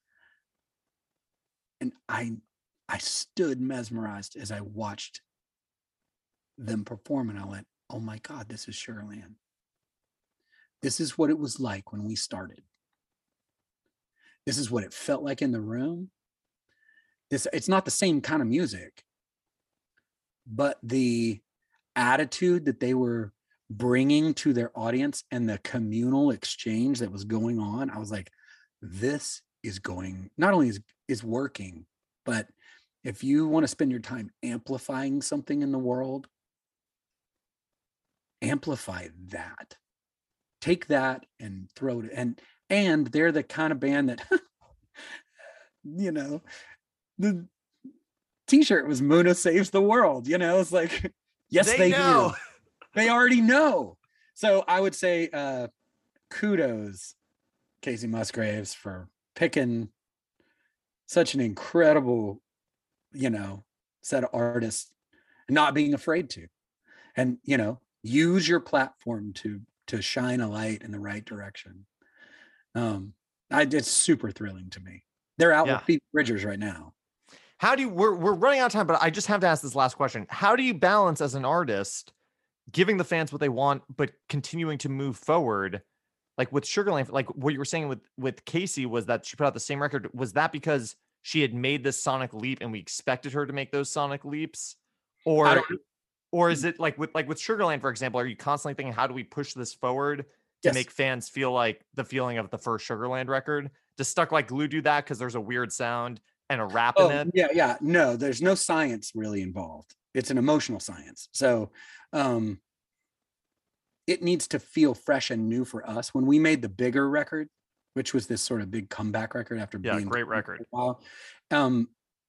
And I I stood mesmerized as I watched them perform, and I went, oh my God, this is Shirley Ann. This is what it was like when we started. This is what it felt like in the room. This it's not the same kind of music, but the attitude that they were bringing to their audience and the communal exchange that was going on, I was like, this is going, not only is is working. But if you want to spend your time amplifying something in the world, amplify that. Take that and throw it. And and they're the kind of band that, you know, the t-shirt was Muna Saves the World. You know, it's like, yes, they, they know. do. They already know. So I would say uh, kudos, Kacey Musgraves, for picking such an incredible, you know, set of artists, and not being afraid to, and, you know, use your platform to to shine a light in the right direction. Um, I, it's super thrilling to me. They're out Yeah. with Phoebe Bridgers right now. How do you, we're, we're running out of time, but I just have to ask this last question. How do you balance as an artist giving the fans what they want, but continuing to move forward? Like with Sugarland, like what you were saying with, with Kacey was that she put out the same record. Was that because she had made this sonic leap and we expected her to make those sonic leaps? Or, or is it like with, like with Sugarland, for example, are you constantly thinking, how do we push this forward to Yes. make fans feel like the feeling of the first Sugarland record? Does Stuck Like Glue do that? Cause there's a weird sound and a rap Oh, in it? yeah, yeah. No, there's no science really involved. It's an emotional science. So um, it needs to feel fresh and new for us. When we made the bigger record, which was this sort of big comeback record after Yeah, being great record. for a while, um,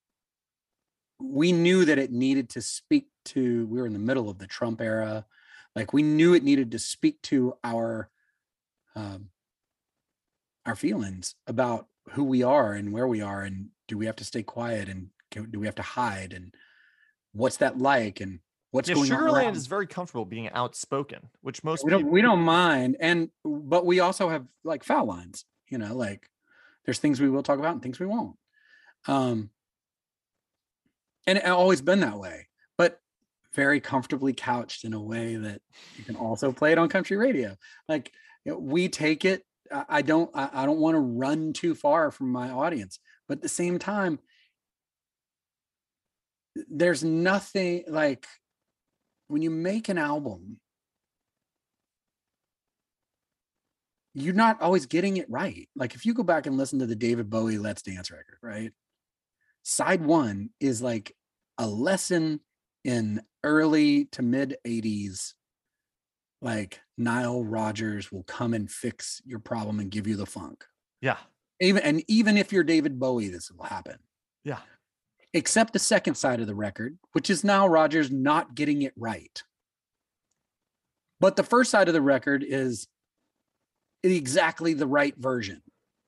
we knew that it needed to speak to, we were in the middle of the Trump era. Like we knew it needed to speak to our, um, our feelings about who we are and where we are, and do we have to stay quiet, and can, do we have to hide, and what's that like, and what's Yeah, going on Sugarland around. is very comfortable being outspoken, which most we don't people we don't mind. And but we also have like foul lines, you know, like there's things we will talk about and things we won't. Um, and it's always been that way, but very comfortably couched in a way that you can also play it on country radio. Like, you know, we take it. I, I don't. I, I don't want to run too far from my audience, but at the same time, there's nothing like when you make an album, you're not always getting it right. Like if you go back and listen to the David Bowie Let's Dance record, right? Side one is like a lesson in early to mid eighties. Like Nile Rodgers will come and fix your problem and give you the funk. Yeah. Even and even if you're David Bowie, this will happen. Yeah. Except the second side of the record, which is Nile Rodgers not getting it right. But the first side of the record is exactly the right version.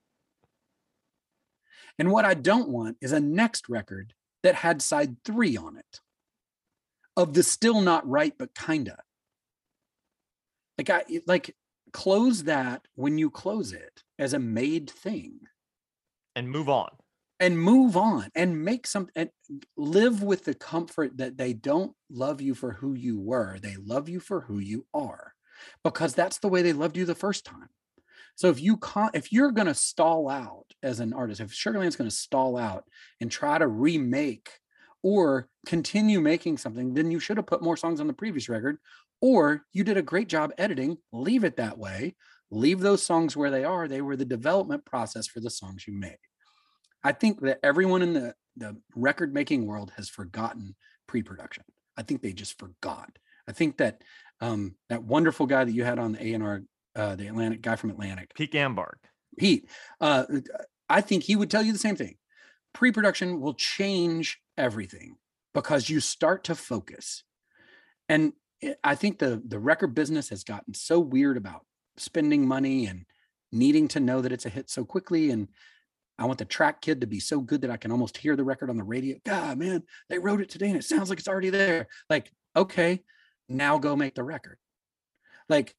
And what I don't want is a next record that had side three on it of the still not right, but kinda. Like I like close that when you close it as a made thing. And move on. And move on and make some and live with the comfort that they don't love you for who you were. They love you for who you are, because that's the way they loved you the first time. So if you can't, if you're going to stall out as an artist, if Sugarland's going to stall out and try to remake or continue making something, then you should have put more songs on the previous record, or you did a great job editing, leave it that way, leave those songs where they are. They were the development process for the songs you made. I think that everyone in the, the record making world has forgotten pre-production. I think they just forgot. I think that um, that wonderful guy that you had on the A and R, uh, the Atlantic guy from Atlantic, Pete Gambarg. Pete, uh, I think he would tell you the same thing. Pre-production will change everything because you start to focus. And I think the, the record business has gotten so weird about spending money and needing to know that it's a hit so quickly. And I want the track kid to be so good that I can almost hear the record on the radio. God, man, they wrote it today and it sounds like it's already there. Like, okay, now go make the record. Like,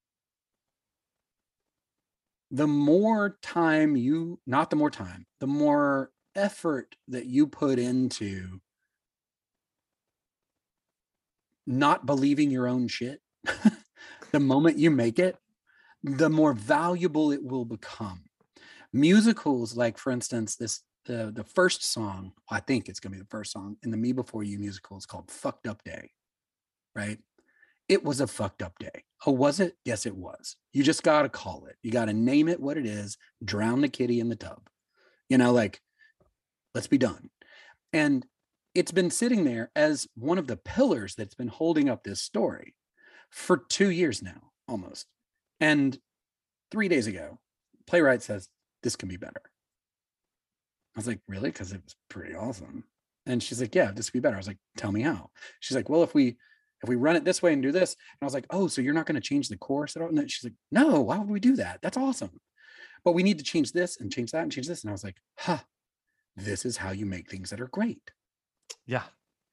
the more time you, not the more time, the more effort that you put into not believing your own shit, the moment you make it, the more valuable it will become. Musicals, like for instance, this the the first song, I think it's gonna be the first song in the Me Before You musical is called Fucked Up Day, right? It was a fucked up day. Oh, was it? Yes, it was. You just gotta call it. You gotta name it what it is, drown the kitty in the tub. You know, like Let's be done. And it's been sitting there as one of the pillars that's been holding up this story for two years now, almost. And three days ago, playwright says, this can be better. I was like, really? Because it was pretty awesome. And she's like, yeah, this could be better. I was like, tell me how. She's like, well, if we if we run it this way and do this. And I was like, oh, so you're not going to change the course at all? And then she's like, no, why would we do that? That's awesome. But we need to change this and change that and change this. And I was like, huh, this is how you make things that are great. Yeah.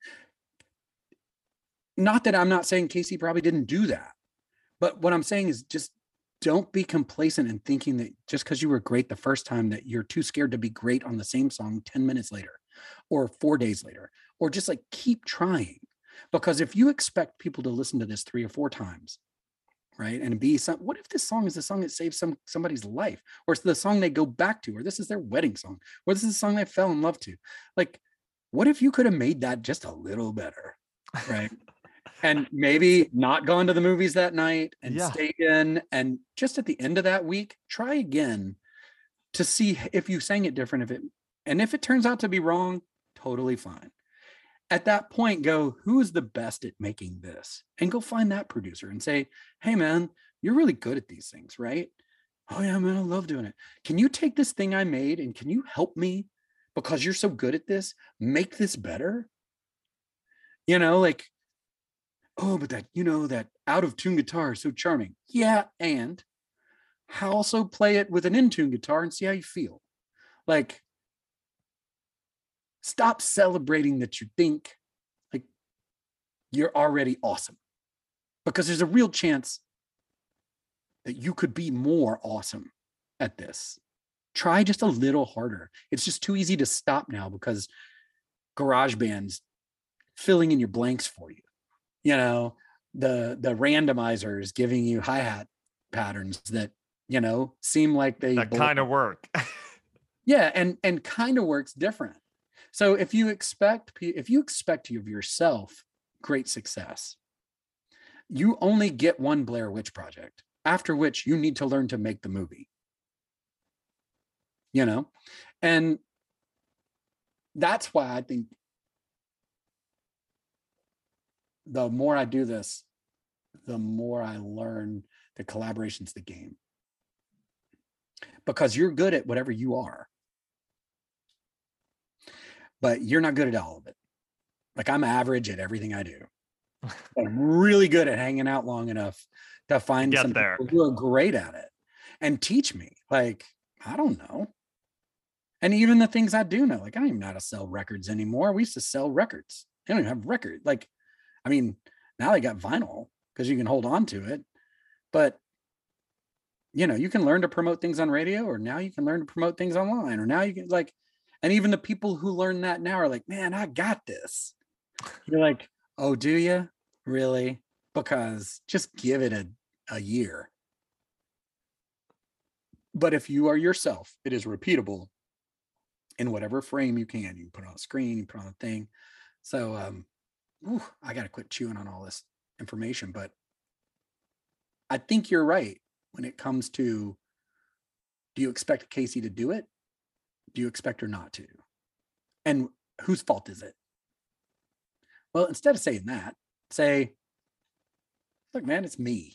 Not that I'm not saying Casey probably didn't do that, but what I'm saying is just don't be complacent in thinking that just because you were great the first time that you're too scared to be great on the same song ten minutes later or four days later, or just like keep trying. Because if you expect people to listen to this three or four times, right, and be some, what if this song is the song that saves some somebody's life, or it's the song they go back to, or this is their wedding song, or this is the song they fell in love to? Like, what if you could have made that just a little better, right? And maybe not gone to the movies that night and yeah. stayed in, and just at the end of that week, try again to see if you sang it different. If it, and if it turns out to be wrong, totally fine. At that point, go, who is the best at making this? And go find that producer and say, hey man, you're really good at these things, right? Oh yeah, man, I love doing it. Can you take this thing I made and can you help me, because you're so good at this, make this better? You know, like, oh, but that, you know, that out of tune guitar is so charming. Yeah, and how also play it with an in-tune guitar and see how you feel. Like, stop celebrating that you think like you're already awesome, because there's a real chance that you could be more awesome at this. Try just a little harder. It's just too easy to stop now because GarageBand's filling in your blanks for you. You know, the the randomizer is giving you hi-hat patterns that, you know, seem like they that kind of work. Yeah, and and kind of works different. So if you expect if you expect of yourself great success, you only get one Blair Witch Project, after which you need to learn to make the movie. You know, and that's why I think the more I do this, the more I learn the collaboration's the game. Because you're good at whatever you are, but you're not good at all of it. Like, I'm average at everything I do. But I'm really good at hanging out long enough to find Get some there. people who are great at it and teach me. Like, I don't know. And even the things I do know, like, I don't even know how to sell records anymore. We used to sell records. They don't even have record. Like, I mean, now they got vinyl because you can hold on to it. But, you know, you can learn to promote things on radio, or now you can learn to promote things online, or now you can, like, and even the people who learn that now are like, man, I got this. You're like, oh, do you? Really? Because just give it a, a year. But if you are yourself, it is repeatable in whatever frame you can. You can put it on a screen, you put it on a thing. So um, whew, I got to quit chewing on all this information. But I think you're right when it comes to, do you expect Casey to do it? Do you expect her not to? And whose fault is it? Well, instead of saying that, say, look, man, it's me.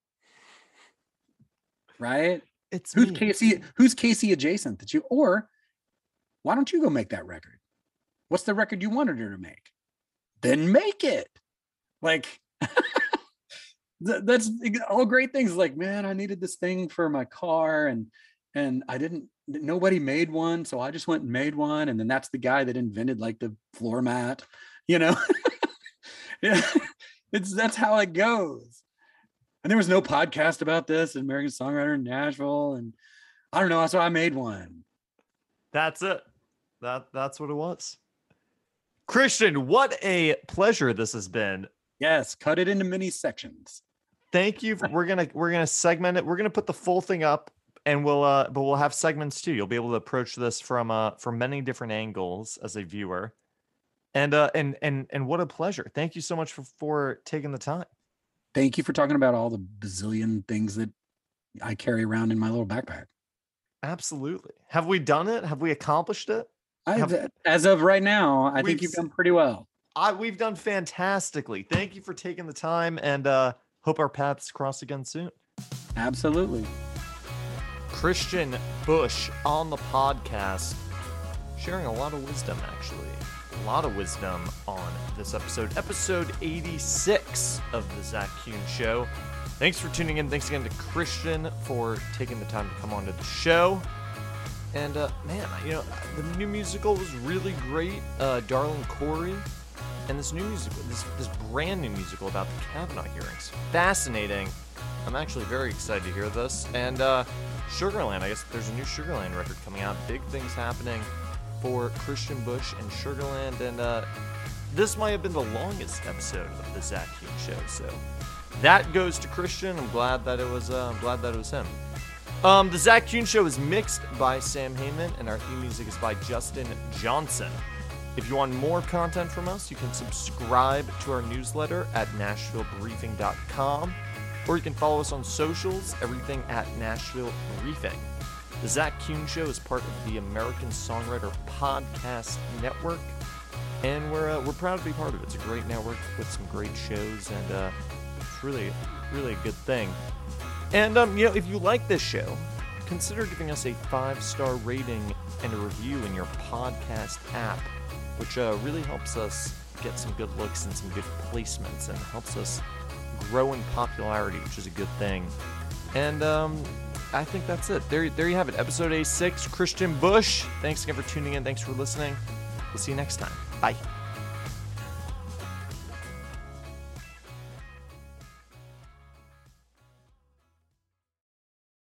Right? It's who's me. Casey, who's Casey adjacent that you, or why don't you go make that record? What's the record you wanted her to make? Then make it. Like, that's all great things. Like, man, I needed this thing for my car, and and I didn't, nobody made one, so I just went and made one. And then that's the guy that invented like the floor mat, you know. Yeah, it's that's how it goes. And there was no podcast about this, American Songwriter in Nashville, and I don't know, so I made one. That's it. That that's what it was. Christian, what a pleasure this has been. Yes, cut it into mini sections. Thank you. We're gonna we're gonna segment it. We're gonna put the full thing up, and we'll uh, but we'll have segments too. You'll be able to approach this from uh from many different angles as a viewer. And uh and and and what a pleasure. Thank you so much for, for taking the time. Thank you for talking about all the bazillion things that I carry around in my little backpack. Absolutely. Have we done it? Have we accomplished it? I, have, as of right now, I think We've you've s- done pretty well. I, we've done fantastically. Thank you for taking the time, and uh, hope our paths cross again soon. Absolutely. Christian Bush on the podcast, sharing a lot of wisdom, actually. A lot of wisdom on this episode, episode eighty-six of the Zach Kuhn Show. Thanks for tuning in. Thanks again to Christian for taking the time to come onto the show. And, uh, man, you know, the new musical was really great. Uh, Darling Corey. And this new musical, this, this brand new musical about the Kavanaugh hearings. Fascinating. I'm actually very excited to hear this. And uh, Sugarland, I guess there's a new Sugarland record coming out. Big things happening for Christian Bush and Sugarland. And uh, this might have been the longest episode of the Zach Kuhn Show. So that goes to Christian. I'm glad that it was. Uh, I'm glad that it was him. Um, the Zach Kuhn Show is mixed by Sam Heyman, and our theme music is by Justin Johnson. If you want more content from us, you can subscribe to our newsletter at nashville briefing dot com, or you can follow us on socials, everything at Nashville Briefing. The Zach Kuhn Show is part of the American Songwriter Podcast Network, and we're uh, we're proud to be part of it. It's a great network with some great shows, and uh, it's really, really a good thing. And um, you know, if you like this show, consider giving us a five-star rating and a review in your podcast app, which uh, really helps us get some good looks and some good placements, and helps us grow in popularity, which is a good thing. And um, I think that's it. There, there you have it. Episode eighty-six, Christian Bush. Thanks again for tuning in. Thanks for listening. We'll see you next time. Bye.